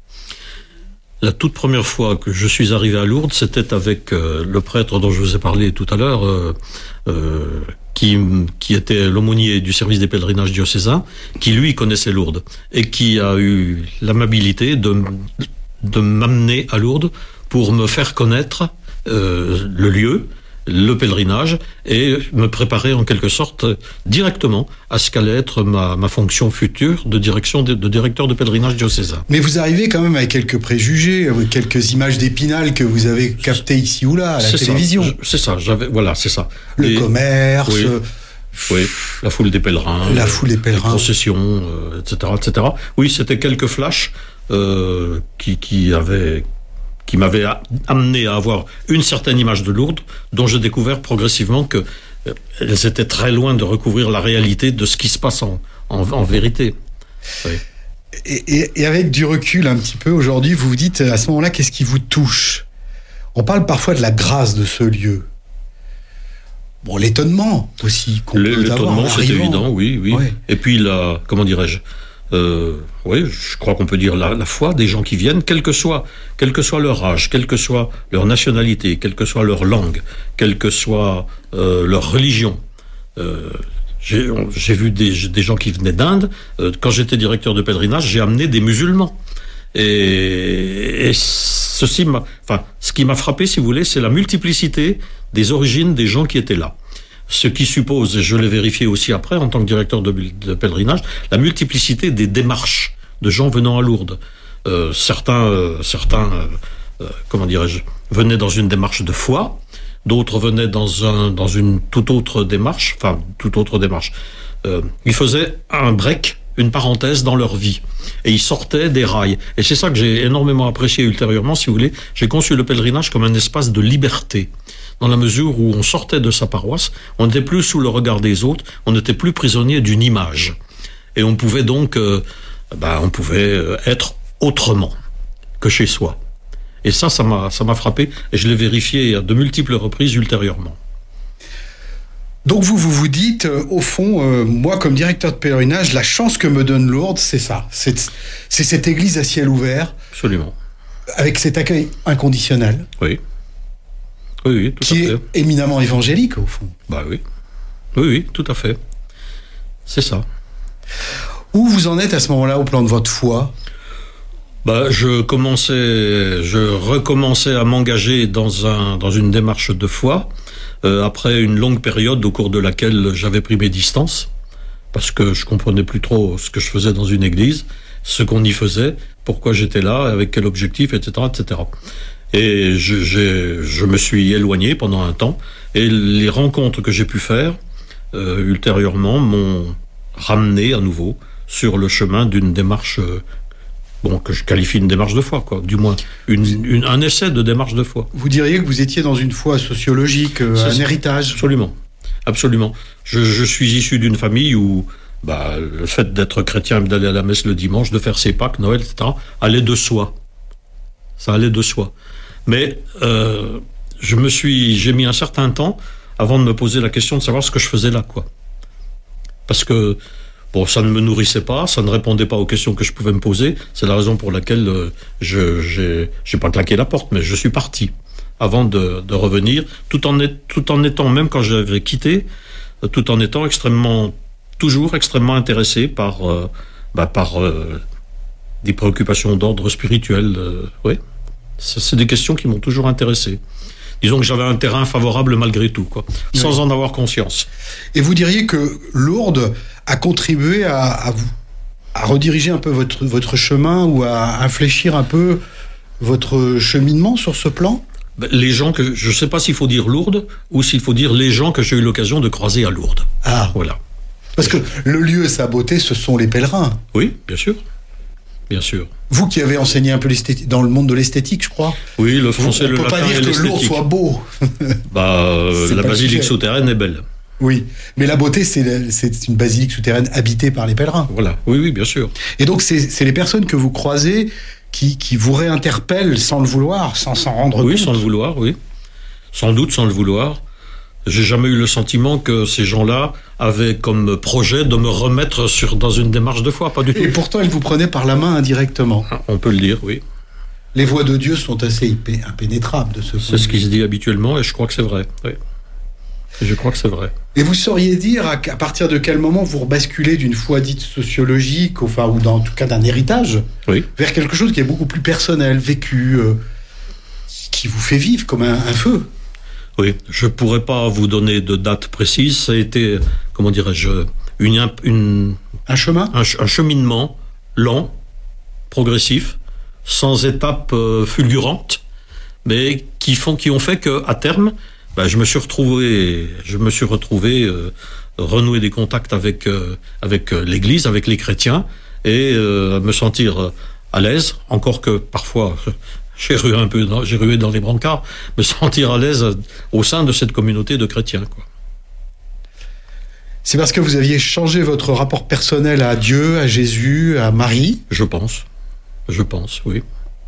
La toute première fois que je suis arrivé à Lourdes, c'était avec euh, le prêtre dont je vous ai parlé tout à l'heure, euh, euh, qui, qui était l'aumônier du service des pèlerinages diocésains, qui lui connaissait Lourdes, et qui a eu l'amabilité de, de m'amener à Lourdes pour me faire connaître euh, le lieu, le pèlerinage, et me préparer en quelque sorte directement à ce qu'allait être ma, ma fonction future de direction de, de directeur de pèlerinage diocésain. Mais vous arrivez quand même avec quelques préjugés, avec quelques images d'Épinal que vous avez captées ici ou là à la c'est télévision. Ça, c'est ça, j'avais, voilà, c'est ça. Le et, commerce, oui, oui, la foule des pèlerins, la foule des pèlerins, les processions, euh, et cetera, et cetera. Oui, c'était quelques flashs euh, qui, qui avaient qui m'avait amené à avoir une certaine image de Lourdes, dont j'ai découvert progressivement que euh, elles étaient très loin de recouvrir la réalité de ce qui se passe en, en, en vérité. Oui. Et, et, et avec du recul un petit peu aujourd'hui, vous vous dites à ce moment-là, qu'est-ce qui vous touche? On parle parfois de la grâce de ce lieu. Bon, l'étonnement aussi qu'on Le, peut l'étonnement, avoir. c'est évident, oui, oui. Ouais. Et puis la, comment dirais-je, euh, oui, je crois qu'on peut dire la, la foi des gens qui viennent, quel que soit, quel que soit leur âge, quelle que soit leur nationalité, quelle que soit leur langue, quelle que soit euh, leur religion. Euh, j'ai, on, j'ai vu des, des gens qui venaient d'Inde. Euh, quand j'étais directeur de pèlerinage, j'ai amené des musulmans. Et, et ceci m'a, enfin, ce qui m'a frappé, si vous voulez, c'est la multiplicité des origines des gens qui étaient là. Ce qui suppose, et je l'ai vérifié aussi après en tant que directeur de, de pèlerinage, la multiplicité des démarches de gens venant à Lourdes. Euh, certains, euh, certains, euh, euh, comment dirais-je, venaient dans une démarche de foi, d'autres venaient dans un, dans une toute autre démarche, enfin toute autre démarche. Euh, ils faisaient un break, une parenthèse dans leur vie, et ils sortaient des rails. Et c'est ça que j'ai énormément apprécié ultérieurement, si vous voulez. J'ai conçu le pèlerinage comme un espace de liberté, dans la mesure où on sortait de sa paroisse, on n'était plus sous le regard des autres, on n'était plus prisonnier d'une image. Et on pouvait donc, euh, ben, on pouvait être autrement que chez soi. Et ça, ça m'a, ça m'a frappé, et je l'ai vérifié à de multiples reprises ultérieurement. Donc vous, vous vous dites, euh, au fond, euh, moi comme directeur de pèlerinage, la chance que me donne Lourdes, c'est ça. C'est, c'est cette église à ciel ouvert. Absolument. Avec cet accueil inconditionnel. Oui. Oui, oui, tout qui à fait. est éminemment évangélique, au fond. Bah oui. Oui, oui, tout à fait. C'est ça. Où vous en êtes à ce moment-là au plan de votre foi? Bah, je commençais, je recommençais à m'engager dans un, dans une démarche de foi, euh, après une longue période au cours de laquelle j'avais pris mes distances, parce que je comprenais plus trop ce que je faisais dans une église, ce qu'on y faisait, pourquoi j'étais là, avec quel objectif, et cetera, et cetera. Et je, j'ai, je me suis éloigné pendant un temps, et les rencontres que j'ai pu faire, euh, ultérieurement, m'ont ramené à nouveau sur le chemin d'une démarche, euh, bon, que je qualifie une démarche de foi, quoi, du moins, une, une, un essai de démarche de foi. Vous diriez que vous étiez dans une foi sociologique, euh, un C'est, héritage? Absolument. Absolument. Je, je suis issu d'une famille où bah, le fait d'être chrétien, d'aller à la messe le dimanche, de faire ses Pâques, Noël, et cetera, allait de soi. Ça allait de soi. Mais euh, je me suis, j'ai mis un certain temps avant de me poser la question de savoir ce que je faisais là, quoi. Parce que bon, ça ne me nourrissait pas, ça ne répondait pas aux questions que je pouvais me poser. C'est la raison pour laquelle euh, je j'ai, j'ai pas claqué la porte, mais je suis parti avant de, de revenir, tout en, est, tout en étant, même quand j'avais quitté, euh, tout en étant extrêmement, toujours extrêmement intéressé par, euh, bah, par euh, des préoccupations d'ordre spirituel. Euh, oui, c'est, c'est des questions qui m'ont toujours intéressé. Disons que j'avais un terrain favorable malgré tout, quoi, oui. Sans en avoir conscience. Et vous diriez que Lourdes a contribué à, à, vous, à rediriger un peu votre, votre chemin ou à infléchir un peu votre cheminement sur ce plan ? Les gens que, je ne sais pas s'il faut dire Lourdes ou s'il faut dire les gens que j'ai eu l'occasion de croiser à Lourdes. Ah, voilà. Parce que le lieu et sa beauté, ce sont les pèlerins. Oui, bien sûr. Bien sûr. Vous qui avez enseigné un peu dans le monde de l'esthétique, je crois. Oui, le français, le latin et l'esthétique. On ne peut pas dire que Lourdes soit beau. Bah, euh, la basilique souterraine est belle. Oui, mais la beauté, c'est, c'est une basilique souterraine habitée par les pèlerins. Voilà, oui, oui, bien sûr. Et donc, c'est, c'est les personnes que vous croisez qui, qui vous réinterpellent sans le vouloir, sans s'en rendre oui, compte. Oui, sans le vouloir, oui. Sans doute, sans le vouloir. J'ai jamais eu le sentiment que ces gens-là avaient comme projet de me remettre sur, dans une démarche de foi, pas du tout. Et pourtant, ils vous prenaient par la main indirectement. Ah, on peut le dire, oui. Les voies de Dieu sont assez impénétrables de ce point. C'est ce qui se dit habituellement et je crois que c'est vrai, oui. Je crois que c'est vrai. Et vous sauriez dire à partir de quel moment vous rebasculez d'une foi dite sociologique, enfin, ou dans, en tout cas d'un héritage, oui. vers quelque chose qui est beaucoup plus personnel, vécu, euh, qui vous fait vivre comme un, un feu. Oui, je ne pourrais pas vous donner de date précise. Ça a été, comment dirais-je, une, une, un chemin, un, un cheminement lent, progressif, sans étapes euh, fulgurantes, mais qui font, qui ont fait que, à terme, ben, je me suis retrouvé, je me suis retrouvé euh, renouer des contacts avec euh, avec l'Église, avec les chrétiens, et euh, me sentir à l'aise, encore que parfois. J'ai rué un peu, dans, j'ai rué dans les brancards, me sentir à l'aise au sein de cette communauté de chrétiens, quoi. C'est parce que vous aviez changé votre rapport personnel à Dieu, à Jésus, à Marie ? Je pense. Je pense, oui.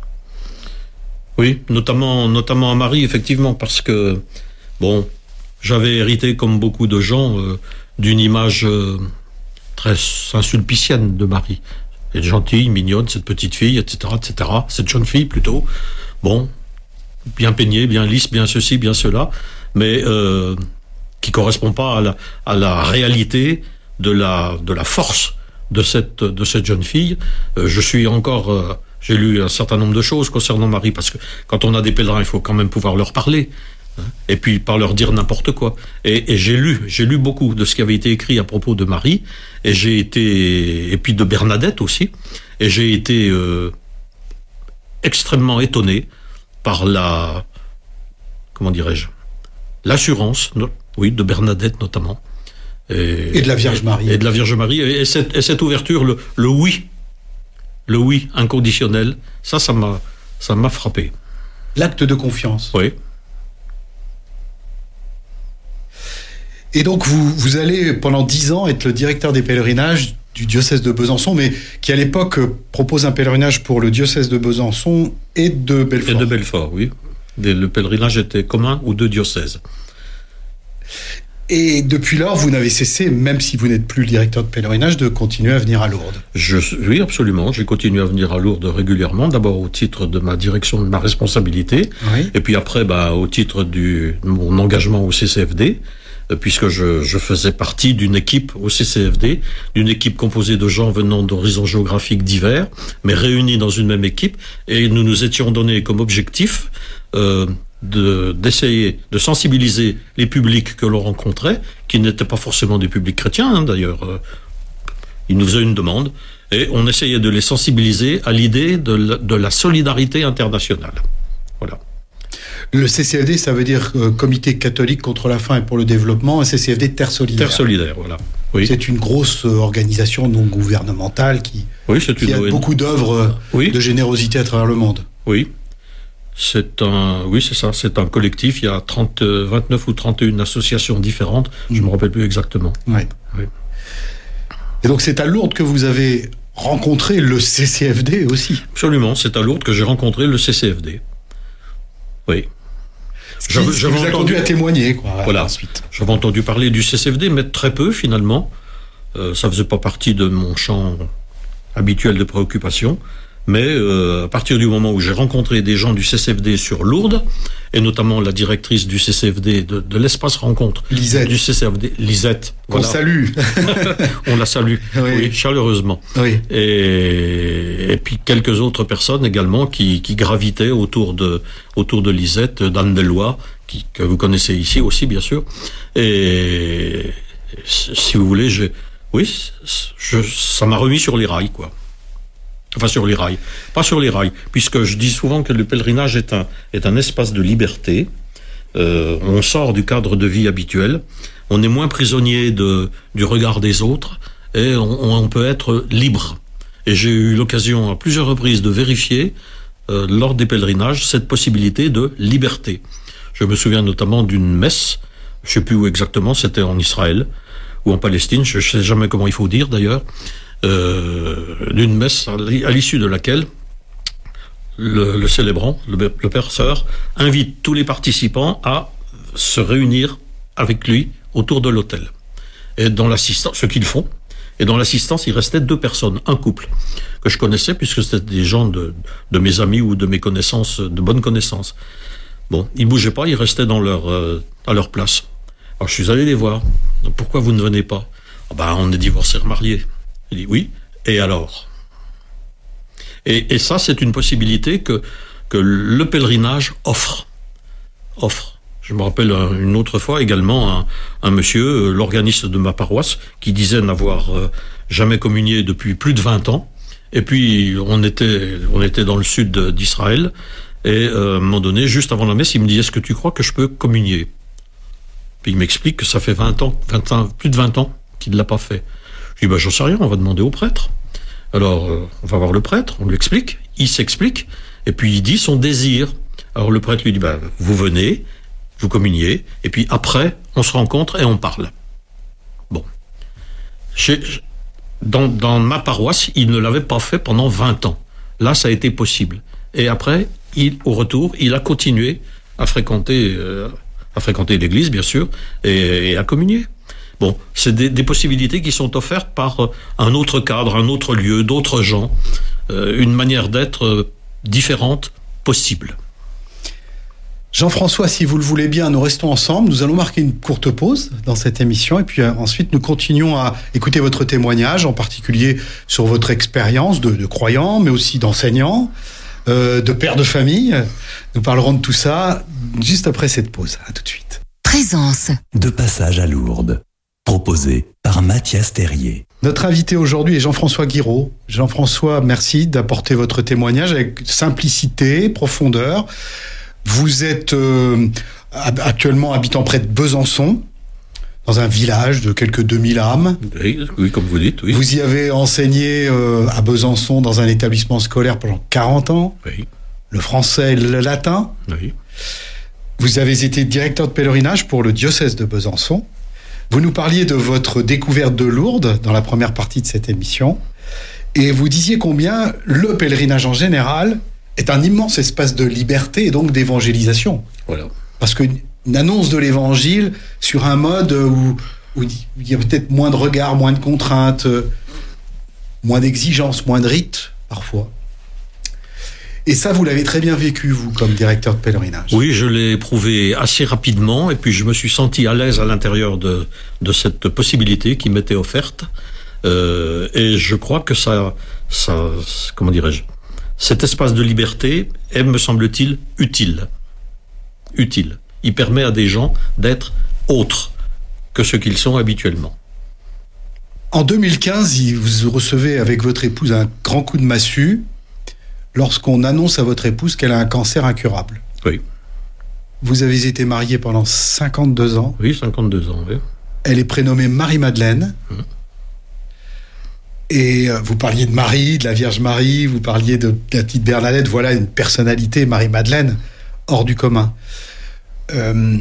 Oui, notamment, notamment à Marie, effectivement, parce que, bon, j'avais hérité, comme beaucoup de gens, euh, d'une image euh, très saint-sulpicienne de Marie. Elle est gentille, mignonne, cette petite fille, et cetera, et cetera. Cette jeune fille, plutôt. Bon, bien peignée, bien lisse, bien ceci, bien cela, mais euh, qui correspond pas à la, à la réalité de la, de la force de cette, de cette jeune fille. Euh, je suis encore... Euh, j'ai lu un certain nombre de choses concernant Marie, parce que quand on a des pèlerins, il faut quand même pouvoir leur parler. Et puis pas leur dire n'importe quoi. Et, et j'ai lu, j'ai lu beaucoup de ce qui avait été écrit à propos de Marie, et j'ai été, et puis de Bernadette aussi, et j'ai été euh, extrêmement étonné par la, comment dirais-je, l'assurance, oui, de Bernadette notamment, et, et de la Vierge Marie, et, et de la Vierge Marie, et, et, cette, et cette ouverture, le, le oui, le oui inconditionnel, ça, ça m'a, ça m'a frappé. L'acte de confiance. Oui. Et donc, vous, vous allez, pendant dix ans, être le directeur des pèlerinages du diocèse de Besançon, mais qui, à l'époque, propose un pèlerinage pour le diocèse de Besançon et de Belfort. Et de Belfort, oui. Le pèlerinage était commun aux deux diocèses. Et depuis lors, vous n'avez cessé, même si vous n'êtes plus le directeur de pèlerinage, de continuer à venir à Lourdes. Je, oui, absolument. J'ai continué à venir à Lourdes régulièrement, d'abord au titre de ma direction, de ma responsabilité, oui. Et puis après, bah, au titre du, de mon engagement au C C F D, puisque je, je faisais partie d'une équipe au C C F D, d'une équipe composée de gens venant d'horizons géographiques divers, mais réunis dans une même équipe, et nous nous étions donnés comme objectif euh, de, d'essayer de sensibiliser les publics que l'on rencontrait, qui n'étaient pas forcément des publics chrétiens, hein, d'ailleurs. Euh, ils nous faisaient une demande, et on essayait de les sensibiliser à l'idée de la, de la solidarité internationale. Voilà. Le C C F D, ça veut dire euh, Comité catholique contre la faim et pour le développement, un C C F D Terre solidaire. Terre solidaire, voilà. Oui. C'est une grosse euh, organisation non gouvernementale qui, oui, c'est qui une a O N G. beaucoup d'œuvres euh, oui. de générosité à travers le monde. Oui. C'est un, oui, c'est ça, c'est un collectif. Il y a trente, vingt-neuf ou trente et une associations différentes. Je ne me rappelle plus exactement. Ouais. Oui. Et donc, c'est à Lourdes que vous avez rencontré le C C F D aussi. Absolument, c'est à Lourdes que j'ai rencontré le C C F D. Oui. Ce qui, ce qui vous a conduit à témoigner, quoi. Voilà. Ensuite. J'avais entendu parler du C C F D, mais très peu finalement. Euh, ça faisait pas partie de mon champ habituel de préoccupation. Mais euh, à partir du moment où j'ai rencontré des gens du C C F D sur Lourdes, et notamment la directrice du C C F D de, de l'espace rencontre Lisette. du C C F D, Lisette, Qu'on voilà. salue. On la salue, Oui. oui, chaleureusement. Oui. Et, et puis quelques autres personnes également qui, qui gravitaient autour de, autour de Lisette, d'Anne Deloy, qui, que vous connaissez ici aussi, bien sûr. Et si vous voulez, j'ai, oui, je, ça m'a remis sur les rails, quoi. Enfin, sur les rails. Pas sur les rails, puisque je dis souvent que le pèlerinage est un, est un espace de liberté. Euh, on sort du cadre de vie habituel. On est moins prisonnier de, du regard des autres et on, on peut être libre. Et j'ai eu l'occasion à plusieurs reprises de vérifier, euh, lors des pèlerinages, cette possibilité de liberté. Je me souviens notamment d'une messe, je sais plus où exactement, c'était en Israël ou en Palestine, je sais jamais comment il faut dire d'ailleurs, Euh, d'une messe à l'issue de laquelle le, le célébrant, le, le père sœur, invite tous les participants à se réunir avec lui autour de l'autel. Et dans l'assistance, ce qu'ils font, et dans l'assistance, il restait deux personnes, un couple, que je connaissais puisque c'était des gens de, de mes amis ou de mes connaissances, de bonnes connaissances. Bon, ils bougeaient pas, ils restaient dans leur, euh, à leur place. Alors je suis allé les voir. Pourquoi vous ne venez pas? Ah ben, on est divorcés, remariés. Il dit oui, et alors? Et, et ça, c'est une possibilité que, que le pèlerinage offre. Offre. Je me rappelle une autre fois également un, un monsieur, l'organiste de ma paroisse, qui disait n'avoir euh, jamais communié depuis plus de vingt ans. Et puis, on était, on était dans le sud d'Israël, et euh, à un moment donné, juste avant la messe, il me dit, est-ce que tu crois que je peux communier? Puis il m'explique que ça fait vingt ans, vingt ans, plus de vingt ans qu'il ne l'a pas fait. Je dis, ben, j'en sais rien, on va demander au prêtre. Alors, euh, on va voir le prêtre, on lui explique, il s'explique, et puis il dit son désir. Alors le prêtre lui dit, ben, vous venez, vous communiez, et puis après, on se rencontre et on parle. Bon. Chez, dans, dans ma paroisse, il ne l'avait pas fait pendant vingt ans. Là, ça a été possible. Et après, il, au retour, il a continué à fréquenter, euh, à fréquenter l'église, bien sûr, et, et à communier. Bon, c'est des, des possibilités qui sont offertes par un autre cadre, un autre lieu, d'autres gens, euh, une manière d'être euh, différente possible. Jean-François, si vous le voulez bien, nous restons ensemble. Nous allons marquer une courte pause dans cette émission et puis euh, ensuite nous continuons à écouter votre témoignage, en particulier sur votre expérience de, de croyant, mais aussi d'enseignant, euh, de père de famille. Nous parlerons de tout ça juste après cette pause. À tout de suite. Présence. De passage à Lourdes. Proposé par Mathias Terrier. Notre invité aujourd'hui est Jean-François Guiraud. Jean-François, merci d'apporter votre témoignage avec simplicité, profondeur. Vous êtes euh, actuellement habitant près de Besançon, dans un village de quelques deux mille âmes. Oui, oui, comme vous dites, oui. Vous y avez enseigné euh, à Besançon dans un établissement scolaire pendant quarante ans. Oui. Le français et le latin. Oui. Vous avez été directeur de pèlerinage pour le diocèse de Besançon. Vous nous parliez de votre découverte de Lourdes dans la première partie de cette émission. Et vous disiez combien le pèlerinage en général est un immense espace de liberté et donc d'évangélisation. Voilà. Parce qu'une annonce de l'évangile sur un mode où, où il y a peut-être moins de regards, moins de contraintes, moins d'exigences, moins de rites, parfois. Et ça, vous l'avez très bien vécu, vous, comme directeur de pèlerinage. Oui, je l'ai éprouvé assez rapidement, et puis je me suis senti à l'aise à l'intérieur de, de cette possibilité qui m'était offerte. Euh, et je crois que ça, ça, comment dirais-je, cet espace de liberté est, me semble-t-il, utile. Utile. Il permet à des gens d'être autres que ce qu'ils sont habituellement. En deux mille quinze, vous recevez avec votre épouse un grand coup de massue lorsqu'on annonce à votre épouse qu'elle a un cancer incurable. Oui. Vous avez été marié pendant cinquante-deux ans. Oui, cinquante-deux ans, oui. Elle est prénommée Marie-Madeleine. Mmh. Et euh, vous parliez de Marie, de la Vierge Marie, vous parliez de, de la petite Bernadette. Voilà une personnalité, Marie-Madeleine, hors du commun. Euh,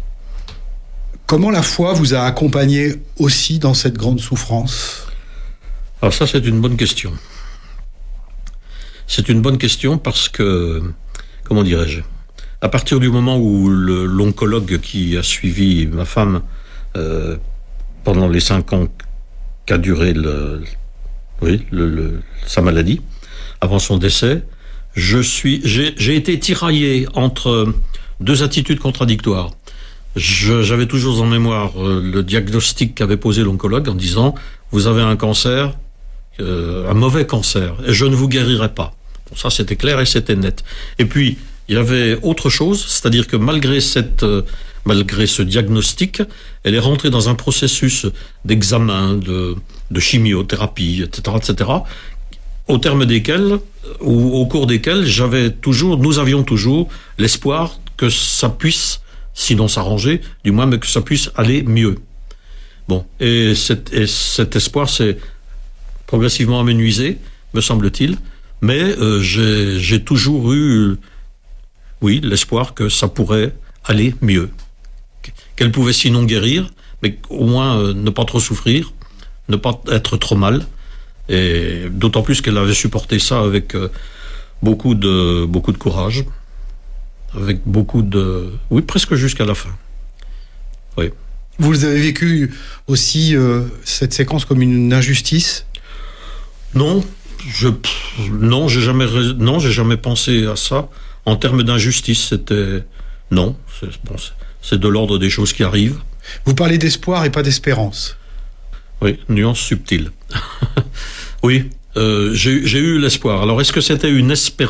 comment la foi vous a accompagné aussi dans cette grande souffrance ? Alors ça, c'est une bonne question. C'est une bonne question parce que, comment dirais-je, à partir du moment où le, l'oncologue qui a suivi ma femme euh, pendant les cinq ans qu'a duré le, oui, le, le, sa maladie, avant son décès, je suis, j'ai, j'ai été tiraillé entre deux attitudes contradictoires. Je, j'avais toujours en mémoire euh, le diagnostic qu'avait posé l'oncologue en disant « Vous avez un cancer, euh, un mauvais cancer, et je ne vous guérirai pas. » Bon, ça, c'était clair et c'était net. Et puis, il y avait autre chose, c'est-à-dire que malgré cette, euh, malgré ce diagnostic, elle est rentrée dans un processus d'examen, de, de chimiothérapie, et cetera, et cetera, au terme desquels, ou au cours desquels, j'avais toujours, nous avions toujours l'espoir que ça puisse, sinon s'arranger, du moins, mais que ça puisse aller mieux. Bon, et cet, et cet espoir s'est progressivement amenuisé, me semble-t-il, mais euh, j'ai, j'ai toujours eu, oui, l'espoir que ça pourrait aller mieux, qu'elle pouvait sinon guérir, mais au moins euh, ne pas trop souffrir, ne pas être trop mal, et d'autant plus qu'elle avait supporté ça avec euh, beaucoup de beaucoup de courage, avec beaucoup de, oui, presque jusqu'à la fin. Oui. Vous avez vécu aussi euh, cette séquence comme une injustice ? Non, je, non, j'ai jamais, non, j'ai jamais pensé à ça en termes d'injustice. C'était, non, c'est, bon, c'est, c'est de l'ordre des choses qui arrivent. Vous parlez d'espoir et pas d'espérance. Oui, nuance subtile. Oui, euh, j'ai, j'ai eu l'espoir. Alors, est-ce que c'était une espérance ?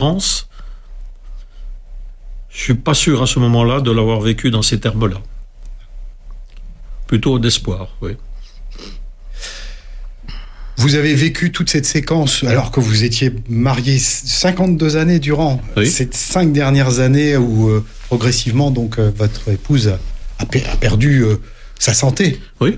Je suis pas sûr à ce moment-là de l'avoir vécu dans ces termes-là. Plutôt d'espoir, oui. Vous avez vécu toute cette séquence alors que vous étiez marié cinquante-deux années durant, oui. Ces cinq dernières années où euh, progressivement donc euh, votre épouse a, a perdu euh, sa santé. Oui.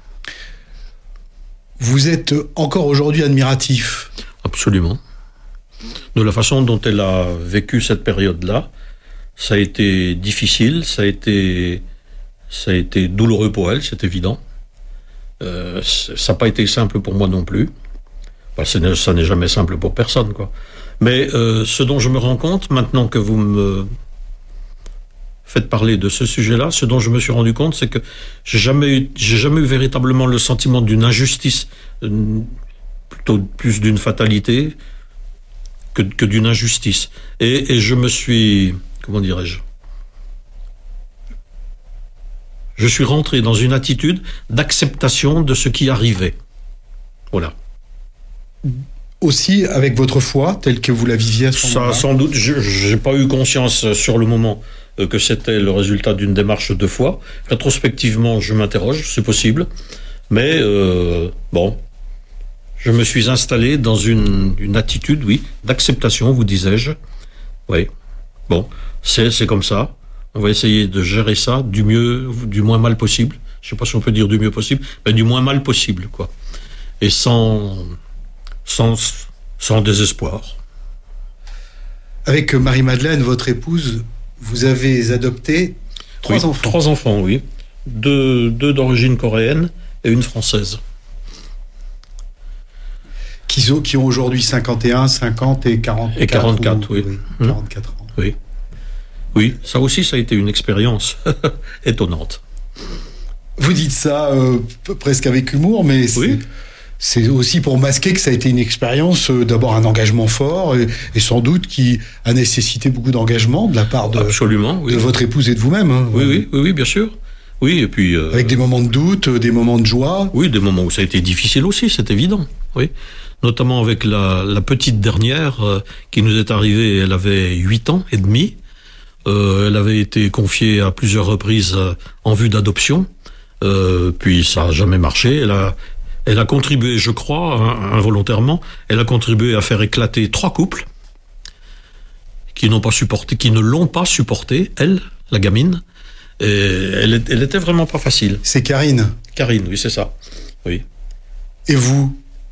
Vous êtes encore aujourd'hui admiratif. Absolument. De la façon dont elle a vécu cette période-là, ça a été difficile, ça a été, ça a été douloureux pour elle, c'est évident. Euh, ça n'a pas été simple pour moi non plus. Bah, ça n'est, ça n'est jamais simple pour personne, quoi. Mais euh, ce dont je me rends compte, maintenant que vous me faites parler de ce sujet-là, ce dont je me suis rendu compte, c'est que j'ai jamais eu, j'ai jamais eu véritablement le sentiment d'une injustice, euh, plutôt plus d'une fatalité que, que d'une injustice. Et, et je me suis, comment dirais-je, je suis rentré dans une attitude d'acceptation de ce qui arrivait. Voilà. Aussi avec votre foi, telle que vous la viviez à ce moment-là ? Ça, sans doute, je n'ai pas eu conscience sur le moment que c'était le résultat d'une démarche de foi. Rétrospectivement, je m'interroge, c'est possible. Mais, euh, bon, je me suis installé dans une, une attitude, oui, d'acceptation, vous disais-je. Oui. Bon, c'est, c'est comme ça. On va essayer de gérer ça du mieux, du moins mal possible. Je ne sais pas si on peut dire du mieux possible, mais du moins mal possible, quoi. Et sans, sans, sans désespoir. Avec Marie-Madeleine, votre épouse, vous avez adopté trois oui, enfants. Trois enfants, oui. Deux, deux d'origine coréenne et une française. Qui ont, qui ont aujourd'hui cinquante et un, cinquante et quarante-quatre. Et quarante-quatre, ou, oui. oui Hum. quarante-quatre ans. Oui. Oui, ça aussi, ça a été une expérience étonnante. Vous dites ça euh, presque avec humour, mais c'est, oui. c'est aussi pour masquer que ça a été une expérience, euh, d'abord un engagement fort, et, et sans doute qui a nécessité beaucoup d'engagement de la part de, Absolument, oui. de votre épouse et de vous-même. Hein. Oui, oui, oui, oui, bien sûr. Oui, et puis... Euh, avec des moments de doute, des moments de joie. Oui, des moments où ça a été difficile aussi, c'est évident. Oui. Notamment avec la, la petite dernière euh, qui nous est arrivée, elle avait huit ans et demi. Euh, elle avait été confiée à plusieurs reprises euh, en vue d'adoption, euh, puis ça n'a jamais marché. Elle a, elle a contribué, je crois, hein, involontairement, elle a contribué à faire éclater trois couples qui n'ont pas supporté, qui ne l'ont pas supporté, elle, la gamine. Et elle, elle était vraiment pas facile. C'est Karine. Karine, oui, c'est ça. Oui. Et vous ?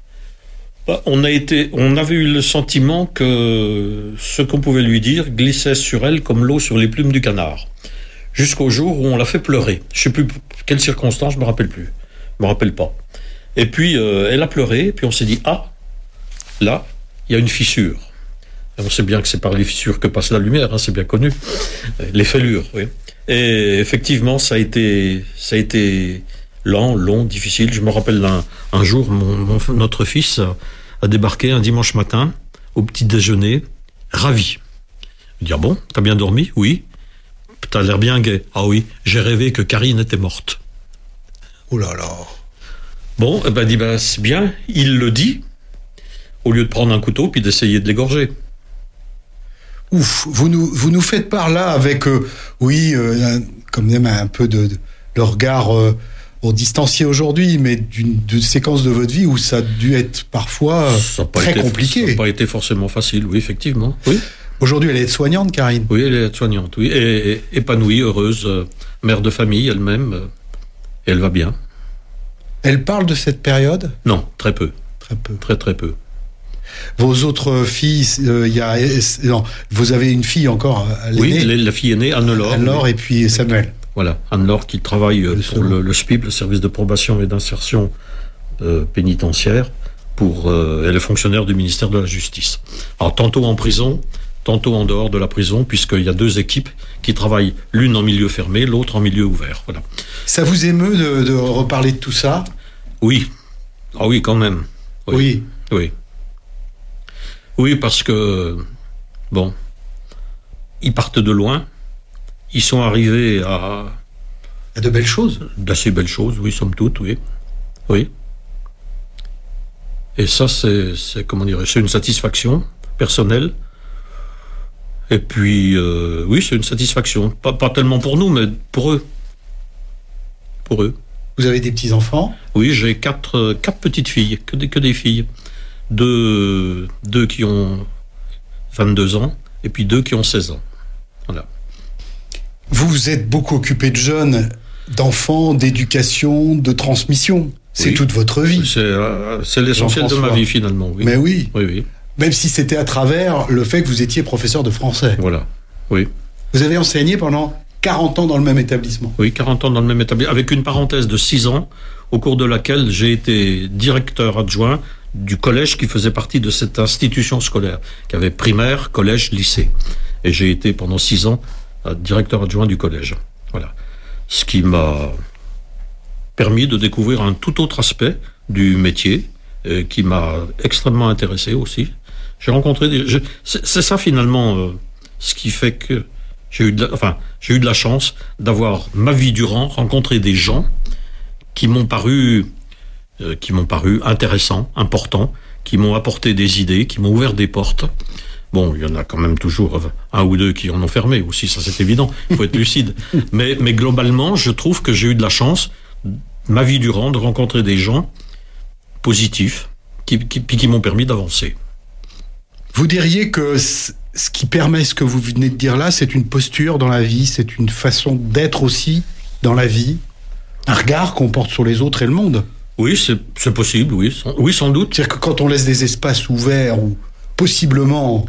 Bah, on a été, on avait eu le sentiment que ce qu'on pouvait lui dire glissait sur elle comme l'eau sur les plumes du canard. Jusqu'au jour où on l'a fait pleurer. Je sais plus quelles circonstances, je me rappelle plus. Je me rappelle pas. Et puis, euh, elle a pleuré, et puis on s'est dit, ah, là, il y a une fissure. Et on sait bien que c'est par les fissures que passe la lumière, hein, c'est bien connu. Les fêlures, oui. Et effectivement, ça a été, ça a été lent, long, difficile. Je me rappelle un, un jour, mon, mon, notre fils a, a débarqué un dimanche matin, au petit déjeuner, ravi. Il dit, ah bon, t'as bien dormi? Oui. T'as l'air bien gai. Ah oui, j'ai rêvé que Karine était morte. Oh là là. Bon, eh ben, dit, ben, c'est bien, il le dit, au lieu de prendre un couteau puis d'essayer de l'égorger. Ouf, vous nous, vous nous faites part là avec, euh, oui, euh, un, comme même un peu de, de le regard euh, au distancié aujourd'hui, mais d'une, d'une séquence de votre vie où ça a dû être parfois euh, très été, compliqué. Ça n'a pas été forcément facile, oui, effectivement. Oui. Aujourd'hui, elle est soignante, Karine? Oui, elle est soignante, oui, et, et épanouie, heureuse, euh, mère de famille elle-même, euh, et elle va bien. Elle parle de cette période? Non, très peu. Très peu. Très, très peu. Vos autres filles, euh, y a, non, vous avez une fille encore à l'aînée? Oui, la, la fille aînée, Anne-Laure. Anne-Laure oui. Et puis Samuel. Voilà, Anne-Laure qui travaille le pour le, le S P I P, le service de probation et d'insertion euh, pénitentiaire. Pour, euh, elle est fonctionnaire du ministère de la Justice. Alors, tantôt en prison, tantôt en dehors de la prison, puisqu'il y a deux équipes qui travaillent, l'une en milieu fermé, l'autre en milieu ouvert. Voilà. Ça vous émeut de, de reparler de tout ça? Oui. Ah oui, quand même. Oui. Oui. Oui. Oui, parce que, bon, ils partent de loin, ils sont arrivés à... À de belles choses? D'assez belles choses, oui, somme toute, oui. Oui. Et ça, c'est, c'est comment dire, c'est une satisfaction personnelle. Et puis, euh, oui, c'est une satisfaction. Pas, pas tellement pour nous, mais pour eux. Pour eux. Vous avez des petits-enfants? Oui, j'ai quatre, quatre petites filles, que des, que des filles. Deux, deux qui ont vingt-deux ans, et puis deux qui ont seize ans. Voilà. Vous vous êtes beaucoup occupé de jeunes, d'enfants, d'éducation, de transmission. C'est oui. Toute votre vie. C'est, euh, c'est l'essentiel de ma vie, finalement. Oui. Mais oui. Oui, oui. Même si c'était à travers le fait que vous étiez professeur de français. Voilà, oui. Vous avez enseigné pendant quarante ans dans le même établissement. Oui, quarante ans dans le même établissement, avec une parenthèse de six ans, au cours de laquelle j'ai été directeur adjoint du collège qui faisait partie de cette institution scolaire, qui avait primaire, collège, lycée. Et j'ai été pendant six ans directeur adjoint du collège. Voilà. Ce qui m'a permis de découvrir un tout autre aspect du métier, euh, qui m'a extrêmement intéressé aussi. J'ai rencontré des... Je, c'est, c'est ça finalement euh, ce qui fait que j'ai eu de la, enfin, j'ai eu de la chance d'avoir ma vie durant rencontré des gens qui m'ont paru euh, qui m'ont paru intéressants, importants, qui m'ont apporté des idées, qui m'ont ouvert des portes. Bon, il y en a quand même toujours un ou deux qui en ont fermé aussi, ça c'est évident, il faut être lucide. Mais, mais globalement, je trouve que j'ai eu de la chance, ma vie durant, de rencontrer des gens positifs, qui, qui, qui m'ont permis d'avancer. Vous diriez que ce qui permet ce que vous venez de dire là, c'est une posture dans la vie, c'est une façon d'être aussi dans la vie, un regard qu'on porte sur les autres et le monde. Oui, c'est, c'est possible, oui, sans, oui, sans doute. C'est-à-dire que quand on laisse des espaces ouverts ou possiblement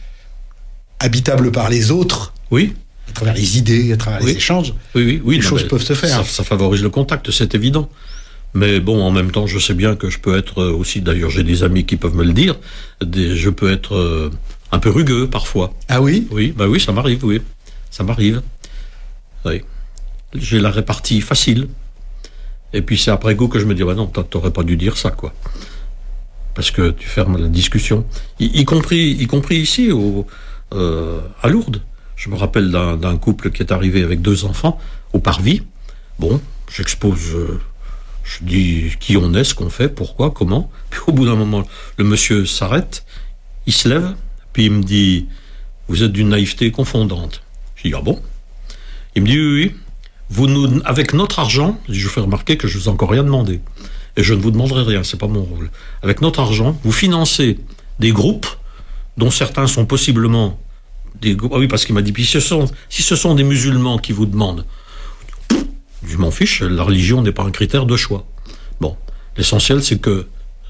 habitables par les autres, oui, à travers les idées, à travers oui. les échanges, oui, oui, oui, les non, choses peuvent se faire. Ça, ça favorise le contact, c'est évident. Mais bon, en même temps, je sais bien que je peux être aussi, d'ailleurs j'ai des amis qui peuvent me le dire, des, je peux être euh, un peu rugueux parfois. Ah oui? Oui, bah oui, ça m'arrive, oui. Ça m'arrive. Oui. J'ai la répartie facile. Et puis c'est après coup que je me dis, bah non, t'aurais pas dû dire ça, quoi. Parce que tu fermes la discussion. Y, y compris, y compris ici, au, euh, à Lourdes. Je me rappelle d'un, d'un couple qui est arrivé avec deux enfants au parvis. Bon, j'expose, euh, je dis qui on est, ce qu'on fait, pourquoi, comment. Puis au bout d'un moment, le monsieur s'arrête, il se lève, puis il me dit, vous êtes d'une naïveté confondante. Je dis, ah bon? Il me dit, oui, oui. Vous nous, avec notre argent, je vous fais remarquer que je vous ai encore rien demandé. Et je ne vous demanderai rien, c'est pas mon rôle. Avec notre argent, vous financez des groupes, dont certains sont possiblement des groupes. Ah oui, parce qu'il m'a dit, puis si ce sont, si ce sont des musulmans qui vous demandent, je m'en fiche, la religion n'est pas un critère de choix. Bon, l'essentiel, c'est que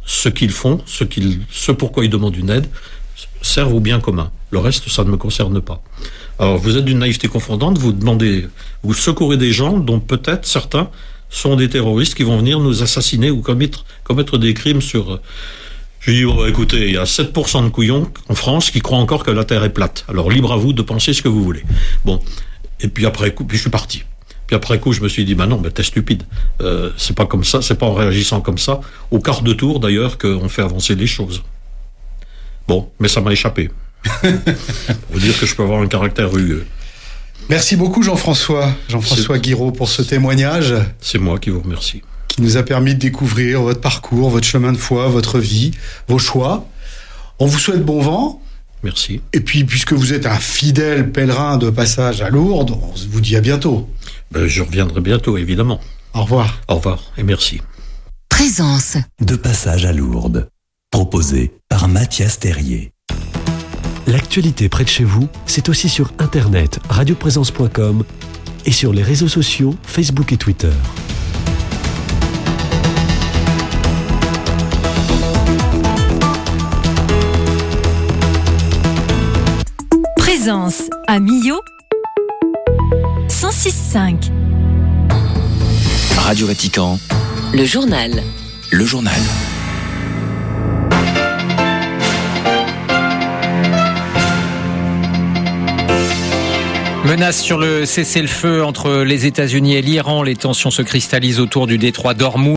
ce qu'ils font, ce, qu'ils, ce pourquoi ils demandent une aide, servent au bien commun. Le reste, ça ne me concerne pas. Alors, vous êtes d'une naïveté confondante, vous demandez, vous secourez des gens dont peut-être certains sont des terroristes qui vont venir nous assassiner ou commettre, commettre des crimes sur... Je dis, oh, écoutez, il y a sept pour cent de couillons en France qui croient encore que la Terre est plate. Alors, libre à vous de penser ce que vous voulez. Bon. Et puis après coup, puis je suis parti. Puis après coup, je me suis dit, bah non, bah t'es stupide. Euh, c'est pas comme ça, c'est pas en réagissant comme ça, au quart de tour d'ailleurs, qu'on fait avancer les choses. Bon, mais ça m'a échappé. Pour dire que je peux avoir un caractère rugueux. Merci beaucoup Jean-François, Jean-François Guiraud pour ce témoignage. C'est moi qui vous remercie. Qui nous a permis de découvrir votre parcours, votre chemin de foi, votre vie, vos choix. On vous souhaite bon vent. Merci. Et puis, puisque vous êtes un fidèle pèlerin de passage à Lourdes, on vous dit à bientôt. Ben, je reviendrai bientôt, évidemment. Au revoir. Au revoir et merci. Présence. De passage à Lourdes. Proposé par Mathias Terrier. L'actualité près de chez vous, c'est aussi sur internet radioprésence point com et sur les réseaux sociaux Facebook et Twitter. Présence à Millau cent six virgule cinq. Radio Vatican. Le journal. Le journal. Menace sur le cessez-le-feu entre les États-Unis et l'Iran. Les tensions se cristallisent autour du détroit d'Ormuz.